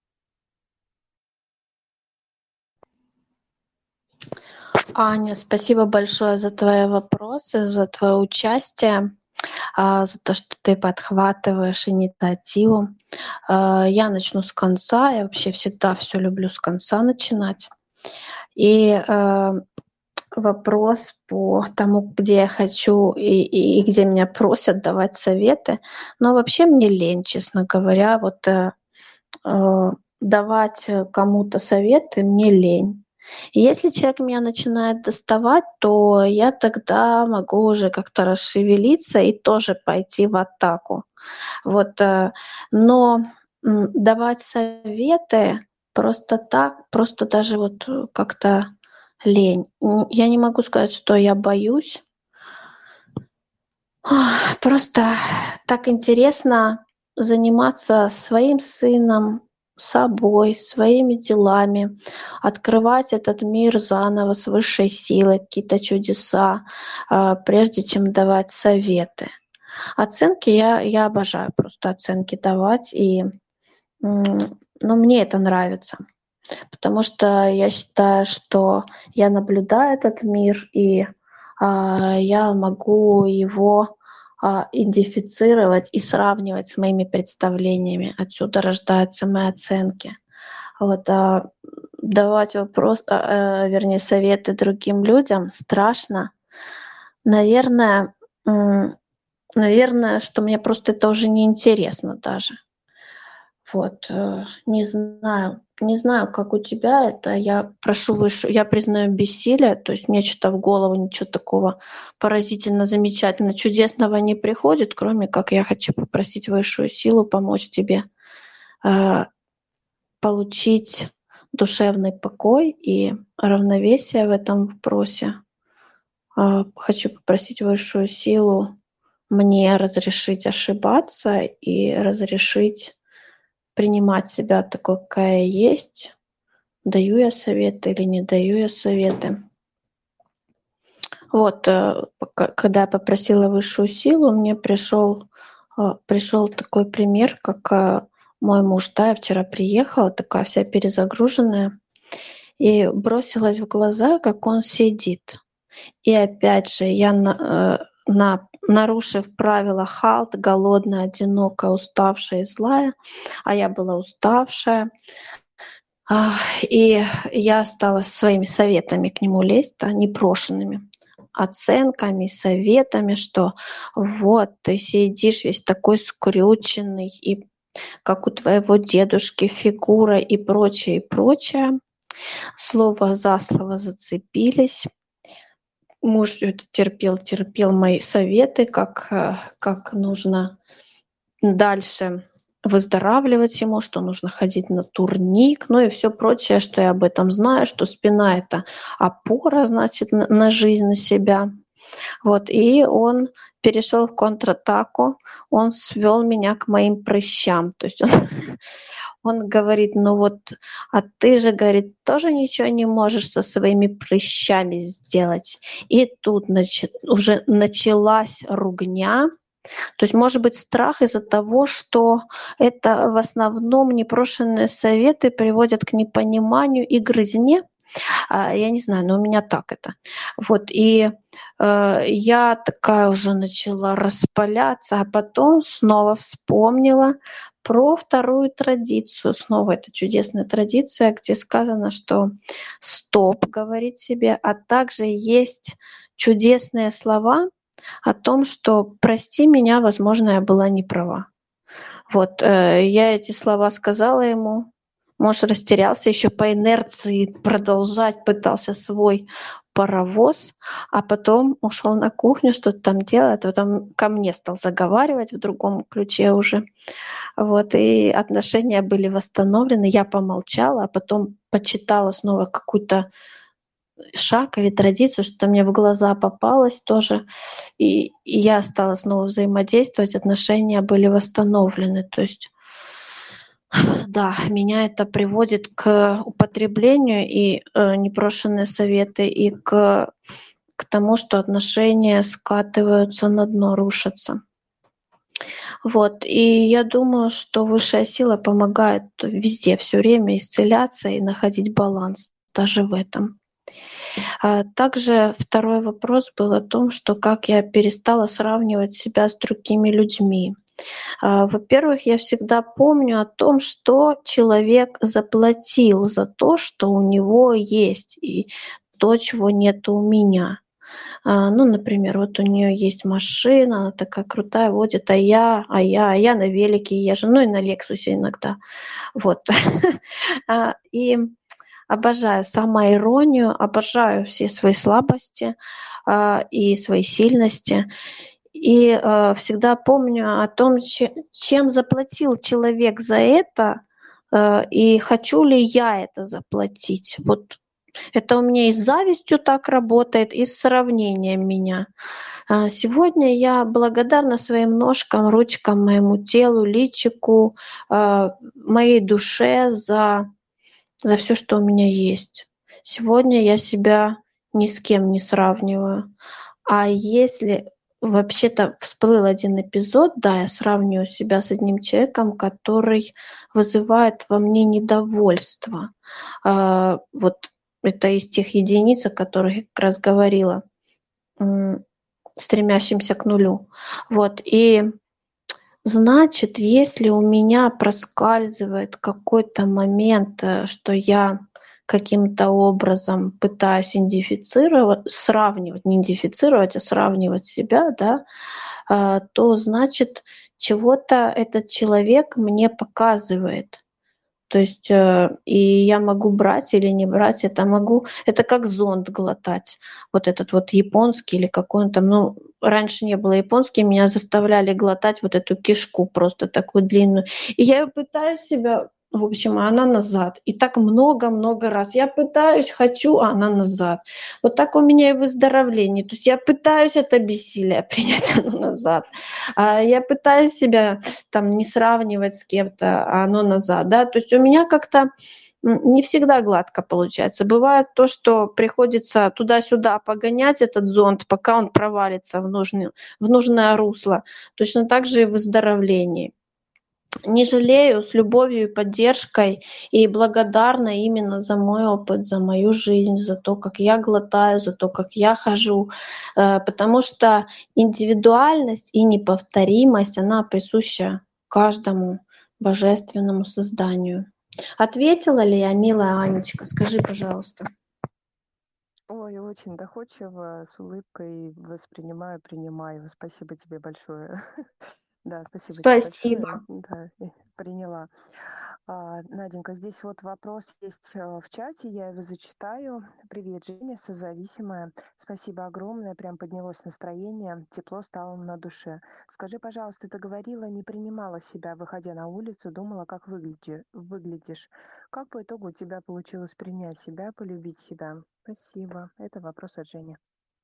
Аня, спасибо большое за твои вопросы, за твоё участие, а, за то, что ты подхватываешь инициативу. А, я начну с конца. Я вообще всегда всё люблю с конца начинать. И, э, вопрос по тому, где я хочу и и где меня просят давать советы. Но вообще мне лень, честно говоря, вот, э, э, давать кому-то советы мне лень. И если человек меня начинает доставать, то я тогда могу уже как-то расшевелиться и тоже пойти в атаку. Вот, э, но, м, давать советы просто так, просто даже вот как-то лень. М, я не могу сказать, что я боюсь. Просто так интересно заниматься своим сыном, собой, своими делами, открывать этот мир заново с высшей силой, какие-то чудеса, а, прежде чем давать советы. Оценки я я обожаю просто оценки давать, и, м, ну, мне это нравится, потому что я считаю, что я наблюдаю этот мир, и, а, я могу его, а, идентифицировать и сравнивать с моими представлениями. Отсюда рождаются мои оценки. Вот, а, давать вопрос, а, э, вернее, советы другим людям страшно. Наверное, м, наверное, что мне просто это уже неинтересно даже. Вот, э, не знаю, не знаю, как у тебя это. Я прошу высшую, я признаю бессилие, то есть мне что-то в голову ничего такого поразительно, замечательно, чудесного не приходит, кроме как я хочу попросить высшую силу помочь тебе э, получить душевный покой и равновесие в этом вопросе. Э, хочу попросить высшую силу мне разрешить ошибаться и разрешить принимать себя такой, какая я есть. Даю я советы или не даю я советы. Вот, э, пока, когда я попросила высшую силу, мне пришел, э, пришел такой пример, как э, мой муж. Да, я вчера приехала, такая вся перезагруженная, и бросилась в глаза, как он сидит. И опять же, я на, э, на, нарушив правила халт, голодная, одинокая, уставшая и злая, а я была уставшая, а, и я стала своими советами к нему лезть, да, непрошенными оценками, советами, что вот ты сидишь весь такой скрюченный, и как у твоего дедушки фигура и прочее, и прочее. Слово за слово зацепились. Муж это терпел, терпел мои советы, как, э, как нужно дальше выздоравливать ему, что нужно ходить на турник, ну и все прочее, что я об этом знаю, что спина — это опора, значит, на на жизнь, на себя. Вот, и он перешел в контратаку, он свел меня к моим прыщам. То есть он он говорит: «Ну вот, а ты же, говорит, тоже ничего не можешь со своими прыщами сделать». И тут начи уже началась ругня. То есть, может быть, страх из-за того, что это в основном непрошенные советы приводят к непониманию и грызне. А, я не знаю, но у меня так это. Вот, и, э, я такая уже начала распаляться, а потом снова вспомнила про вторую традицию. Снова это чудесная традиция, где сказано, что стоп говорить себе, а также есть чудесные слова о том, что прости меня, возможно, я была не права. Вот, э, я эти слова сказала ему. Муж растерялся, еще по инерции продолжать пытался свой паровоз, а потом ушел на кухню, что-то там делает, потом ко мне стал заговаривать в другом ключе уже. Вот, и отношения были восстановлены. Я помолчала, а потом почитала снова какую-то шаг или традицию, что-то мне в глаза попалось тоже, и и я стала снова взаимодействовать, отношения были восстановлены. То есть, да, меня это приводит к употреблению и, э, непрошенные советы, и к к тому, что отношения скатываются на дно, рушатся. Вот, и я думаю, что высшая сила помогает везде всё время исцеляться и находить баланс даже в этом. А также второй вопрос был о том, что как я перестала сравнивать себя с другими людьми. А, во-первых, я всегда помню о том, что человек заплатил за то, что у него есть, и то, чего нет у меня. А, ну, например, вот у неё есть машина, она такая крутая, водит, а я а я а я на велике езжу, ну и на «Лексусе» иногда. Вот. А, и обожаю самоиронию, обожаю все свои слабости, а, и свои сильности. И, э, всегда помню о том, че чем заплатил человек за это, э, и хочу ли я это заплатить. Вот это у меня и с завистью так работает, и с сравнением меня. А, сегодня я благодарна своим ножкам, ручкам, моему телу, личику, а, моей душе за за всё, что у меня есть. Сегодня я себя ни с кем не сравниваю. А если вообще-то всплыл один эпизод, да, я сравниваю себя с одним человеком, который вызывает во мне недовольство. А, вот это из тех единиц, о которых я как раз говорила, м, стремящимся к нулю. Вот, и значит, если у меня проскальзывает какой-то момент, э, что я каким-то образом пытаюсь идентифицировать, сравнивать, не идентифицировать, а сравнивать себя, да, а, то значит, чего-то этот человек мне показывает. То есть, э, и я могу брать или не брать, это могу это как зонд глотать. Вот этот вот японский или какой он там, ну, раньше не было японский, меня заставляли глотать вот эту кишку просто такую длинную. И я её пытаюсь себя, в общем, а она назад. И так много-много раз. Я пытаюсь, хочу, а она назад. Вот так у меня и в выздоровлении. То есть я пытаюсь это бессилие принять, оно назад. А я пытаюсь себя там не сравнивать с кем-то, а оно назад, да. То есть у меня как-то м, не всегда гладко получается. Бывает то, что приходится туда-сюда погонять этот зонд, пока он провалится в нужный в нужное русло. Точно так же и в выздоровлении. Не жалею, с любовью и поддержкой, и благодарна именно за мой опыт, за мою жизнь, за то, как я глотаю, за то, как я хожу. Э, потому что индивидуальность и неповторимость, она присуща каждому божественному созданию. Ответила ли я, милая Анечка? Скажи, пожалуйста. Ой, очень доходчиво, с улыбкой воспринимаю, принимаю. Спасибо тебе большое. Да, спасибо тебе большое. Спасибо. Да, и приняла. А, Наденька, здесь вот вопрос есть э, в чате, я его зачитаю. Привет, Женя, созависимая. Спасибо огромное, прям поднялось настроение, тепло стало на душе. Скажи, пожалуйста, ты говорила, не принимала себя, выходя на улицу, думала, как выгляди- выглядишь. Как по итогу у тебя получилось принять себя, полюбить себя? Спасибо. Это вопрос от Жени.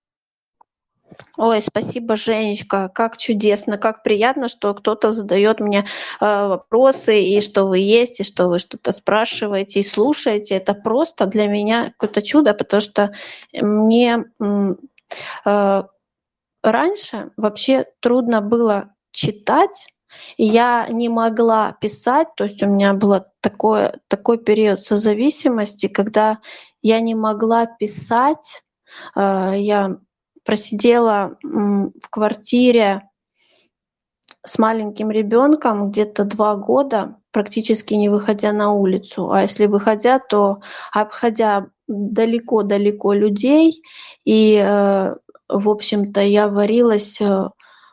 Ой, спасибо, Женечка. Как чудесно, как приятно, что кто-то задает мне э, вопросы, и что вы есть, и что вы что-то спрашиваете и слушаете. Это просто для меня какое-то чудо, потому что мне м, э, раньше вообще трудно было читать, и я не могла писать. То есть у меня был такой, такой период созависимости, когда я не могла писать. Э, Я просидела м, в квартире с маленьким ребенком где-то два года, практически не выходя на улицу. А если выходя, то обходя далеко-далеко людей. И, э, в общем-то, я варилась э,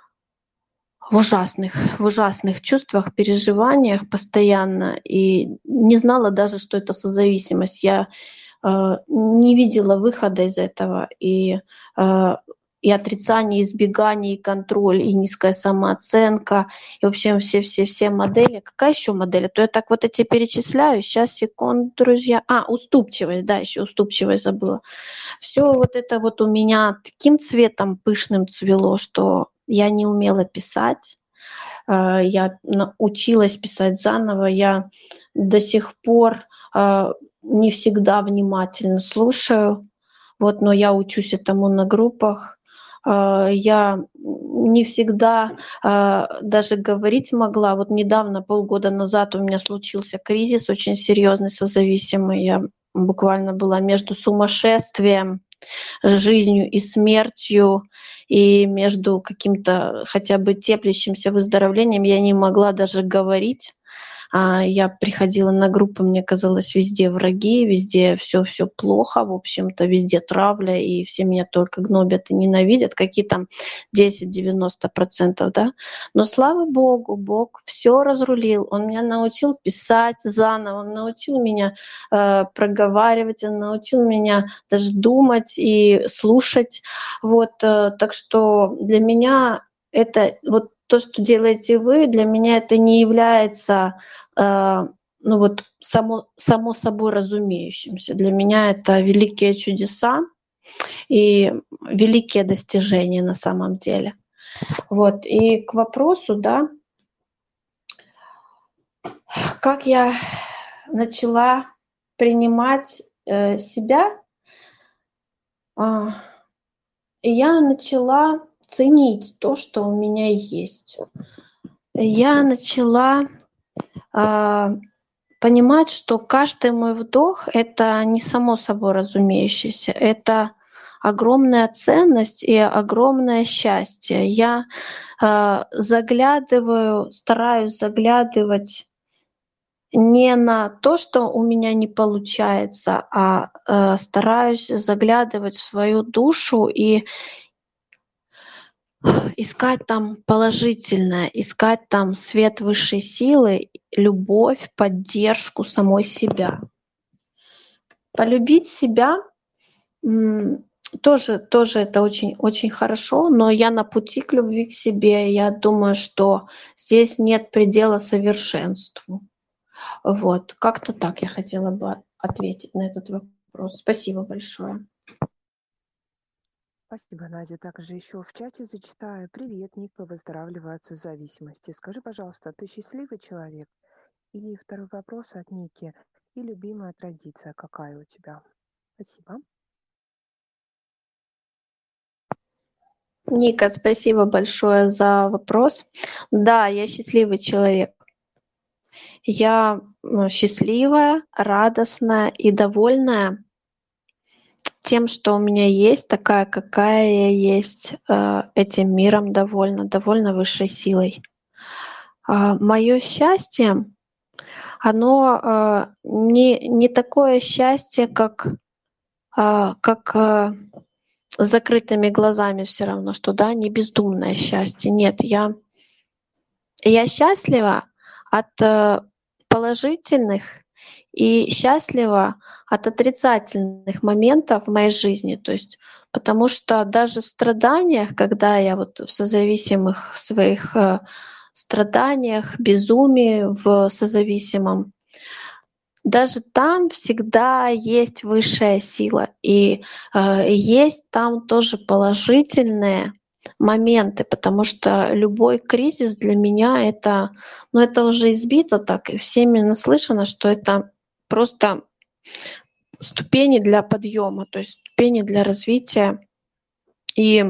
в ужасных, в ужасных чувствах, переживаниях постоянно и не знала даже, что это созависимость. Я э, не видела выхода из этого. И, э, и отрицание, и избегание, и контроль, и низкая самооценка, и, в общем, все-все-все модели. Какая еще модель? А то я так вот эти перечисляю. Сейчас, секунду, друзья. А, уступчивость, да, еще уступчивость забыла. Все вот это вот у меня таким цветом пышным цвело, что я не умела писать. Э, Я научилась писать заново. Я до сих пор э, не всегда внимательно слушаю, вот, но я учусь этому на группах. Э, Я не всегда э, даже говорить могла. Вот недавно, полгода назад, у меня случился кризис очень серьезный, созависимый. Я буквально была между сумасшествием, жизнью и смертью, и между каким-то хотя бы теплящимся выздоровлением я не могла даже говорить. А, я приходила на группы, мне казалось, везде враги, везде все все плохо, в общем-то, везде травля, и все меня только гнобят и ненавидят. Какие там десять-девяносто процентов, да? Но слава Богу, Бог все разрулил. Он меня научил писать заново, Он научил меня, э, проговаривать, Он научил меня даже думать и слушать. Вот, э, так что для меня это вот то, что делаете вы, для меня это не является а, ну вот само, само собой разумеющимся. Для меня это великие чудеса и великие достижения на самом деле. Вот. И к вопросу, да, как я начала принимать э, себя, а, я начала ценить то, что у меня есть. Я начала а, понимать, что каждый мой вдох — это не само собой разумеющееся, это огромная ценность и огромное счастье. Я э, заглядываю, стараюсь заглядывать не на то, что у меня не получается, а э, стараюсь заглядывать в свою душу и искать там положительное, искать там свет высшей силы, любовь, поддержку самой себя. Полюбить себя м, тоже, тоже это очень, очень хорошо, но я на пути к любви к себе. Я думаю, что здесь нет предела совершенству. Вот, как-то так я хотела бы ответить на этот вопрос. Спасибо большое. Спасибо, Надя. Также еще в чате зачитаю. Привет, Ника, выздоравливаю от зависимости. Скажи, пожалуйста, ты счастливый человек? И второй вопрос от Ники. И любимая традиция какая у тебя? Спасибо. Ника, спасибо большое за вопрос. Да, я счастливый человек. Я ну, счастливая, радостная и довольная тем, что у меня есть, такая, какая я есть, э, этим миром довольна, довольна высшей силой. А, Мое счастье, оно э, не, не такое счастье, как, а, как э, с закрытыми глазами все равно, что да, не бездумное счастье. Нет, я, я счастлива от э, положительных и счастлива от отрицательных моментов в моей жизни. То есть, потому что даже в страданиях, когда я вот в созависимых своих э, страданиях, безумии в созависимом, даже там всегда есть высшая сила, и э, есть там тоже положительные моменты, потому что любой кризис для меня это, ну это уже избито так и всеми наслышано, что это просто ступени для подъема, то есть ступени для развития. И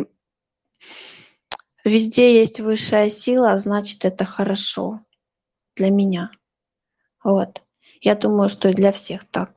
везде есть высшая сила, а значит это хорошо для меня. Вот. Я думаю, что и для всех так.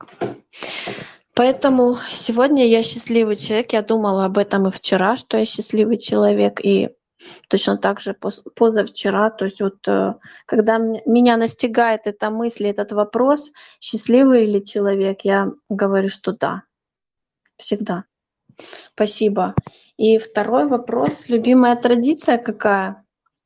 Поэтому сегодня я счастливый человек. Я думала об этом и вчера, что я счастливый человек, и точно так же поз- позавчера. То есть вот э, когда м- меня настигает эта мысль, этот вопрос, счастливый ли человек, я говорю, что да, всегда. Спасибо. И второй вопрос. Любимая традиция какая?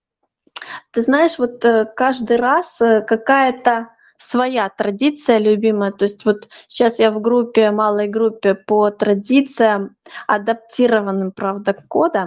Ты знаешь, вот э, каждый раз э, какая-то своя традиция любимая. То есть вот сейчас я в группе, малой группе по традициям, адаптированным, правда, кода.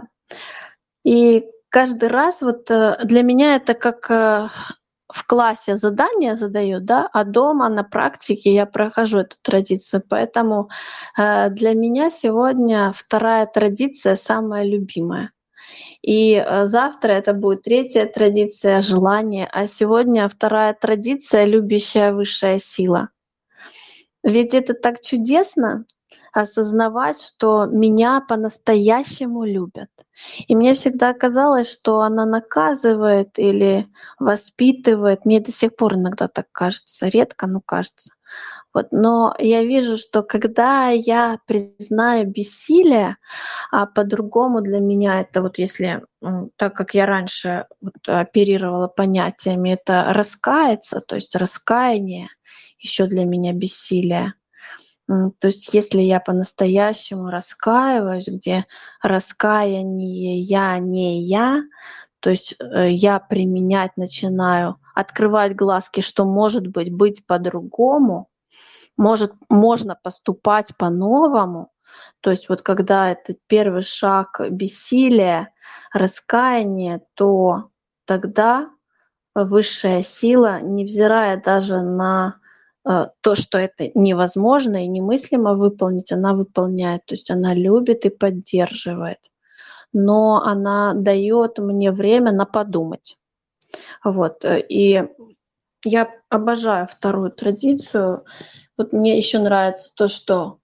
И каждый раз вот э, для меня это как э, в классе задание задают, да, а дома на практике я прохожу эту традицию. Поэтому э, для меня сегодня вторая традиция самая любимая. И э, завтра это будет третья традиция желание, а сегодня вторая традиция любящая высшая сила. Ведь это так чудесно осознавать, что меня по-настоящему любят. И мне всегда казалось, что она наказывает или воспитывает. Мне до сих пор иногда так кажется, редко, но кажется. Вот. Но я вижу, что когда я признаю бессилие, а по-другому для меня это вот если, м, так как я раньше вот оперировала понятиями, это раскаяться, то есть раскаяние еще для меня бессилие. М, То есть если я по-настоящему раскаиваюсь, где раскаяние я не я, то есть э, я применять начинаю, открывать глазки, что может быть быть по-другому, может, можно поступать по-новому. То есть вот когда этот первый шаг бессилия, раскаяния, то тогда высшая сила, невзирая даже на э, то, что это невозможно и немыслимо выполнить, она выполняет. То есть она любит и поддерживает. Но она дает мне время на подумать. Вот. э, И я обожаю вторую традицию. Вот мне еще нравится то, что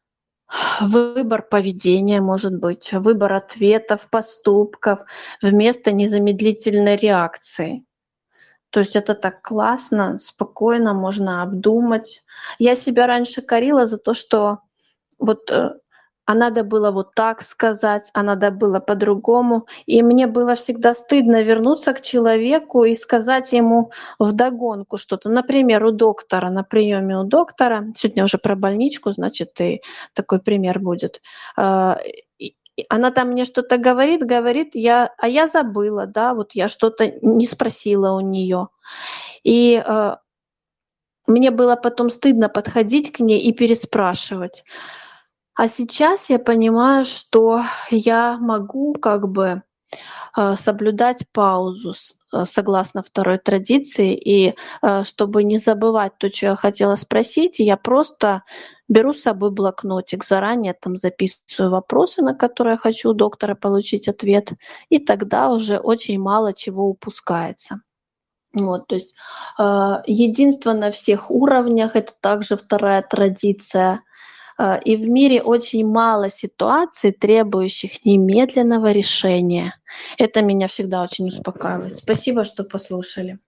выбор поведения может быть, выбор ответов, поступков вместо незамедлительной реакции. То есть это так классно, спокойно можно обдумать. Я себя раньше корила за то, что вот э, а надо было вот так сказать, а надо было по-другому. И мне было всегда стыдно вернуться к человеку и сказать ему вдогонку что-то. Например, у доктора, на приеме у доктора, сегодня уже про больничку, значит, и такой пример будет. А, и И она там мне что-то говорит, говорит, я, а я забыла, да, вот я что-то не спросила у нее. И э, мне было потом стыдно подходить к ней и переспрашивать. А сейчас я понимаю, что я могу как бы э, соблюдать паузу с- э, согласно второй традиции, и э, чтобы не забывать то, что я хотела спросить, я просто беру с собой блокнотик, заранее там записываю вопросы, на которые я хочу у доктора получить ответ, и тогда уже очень мало чего упускается. Вот, то есть э, единство на всех уровнях — это также вторая традиция. Э, и в мире очень мало ситуаций, требующих немедленного решения. Это меня всегда очень успокаивает. Спасибо, что послушали.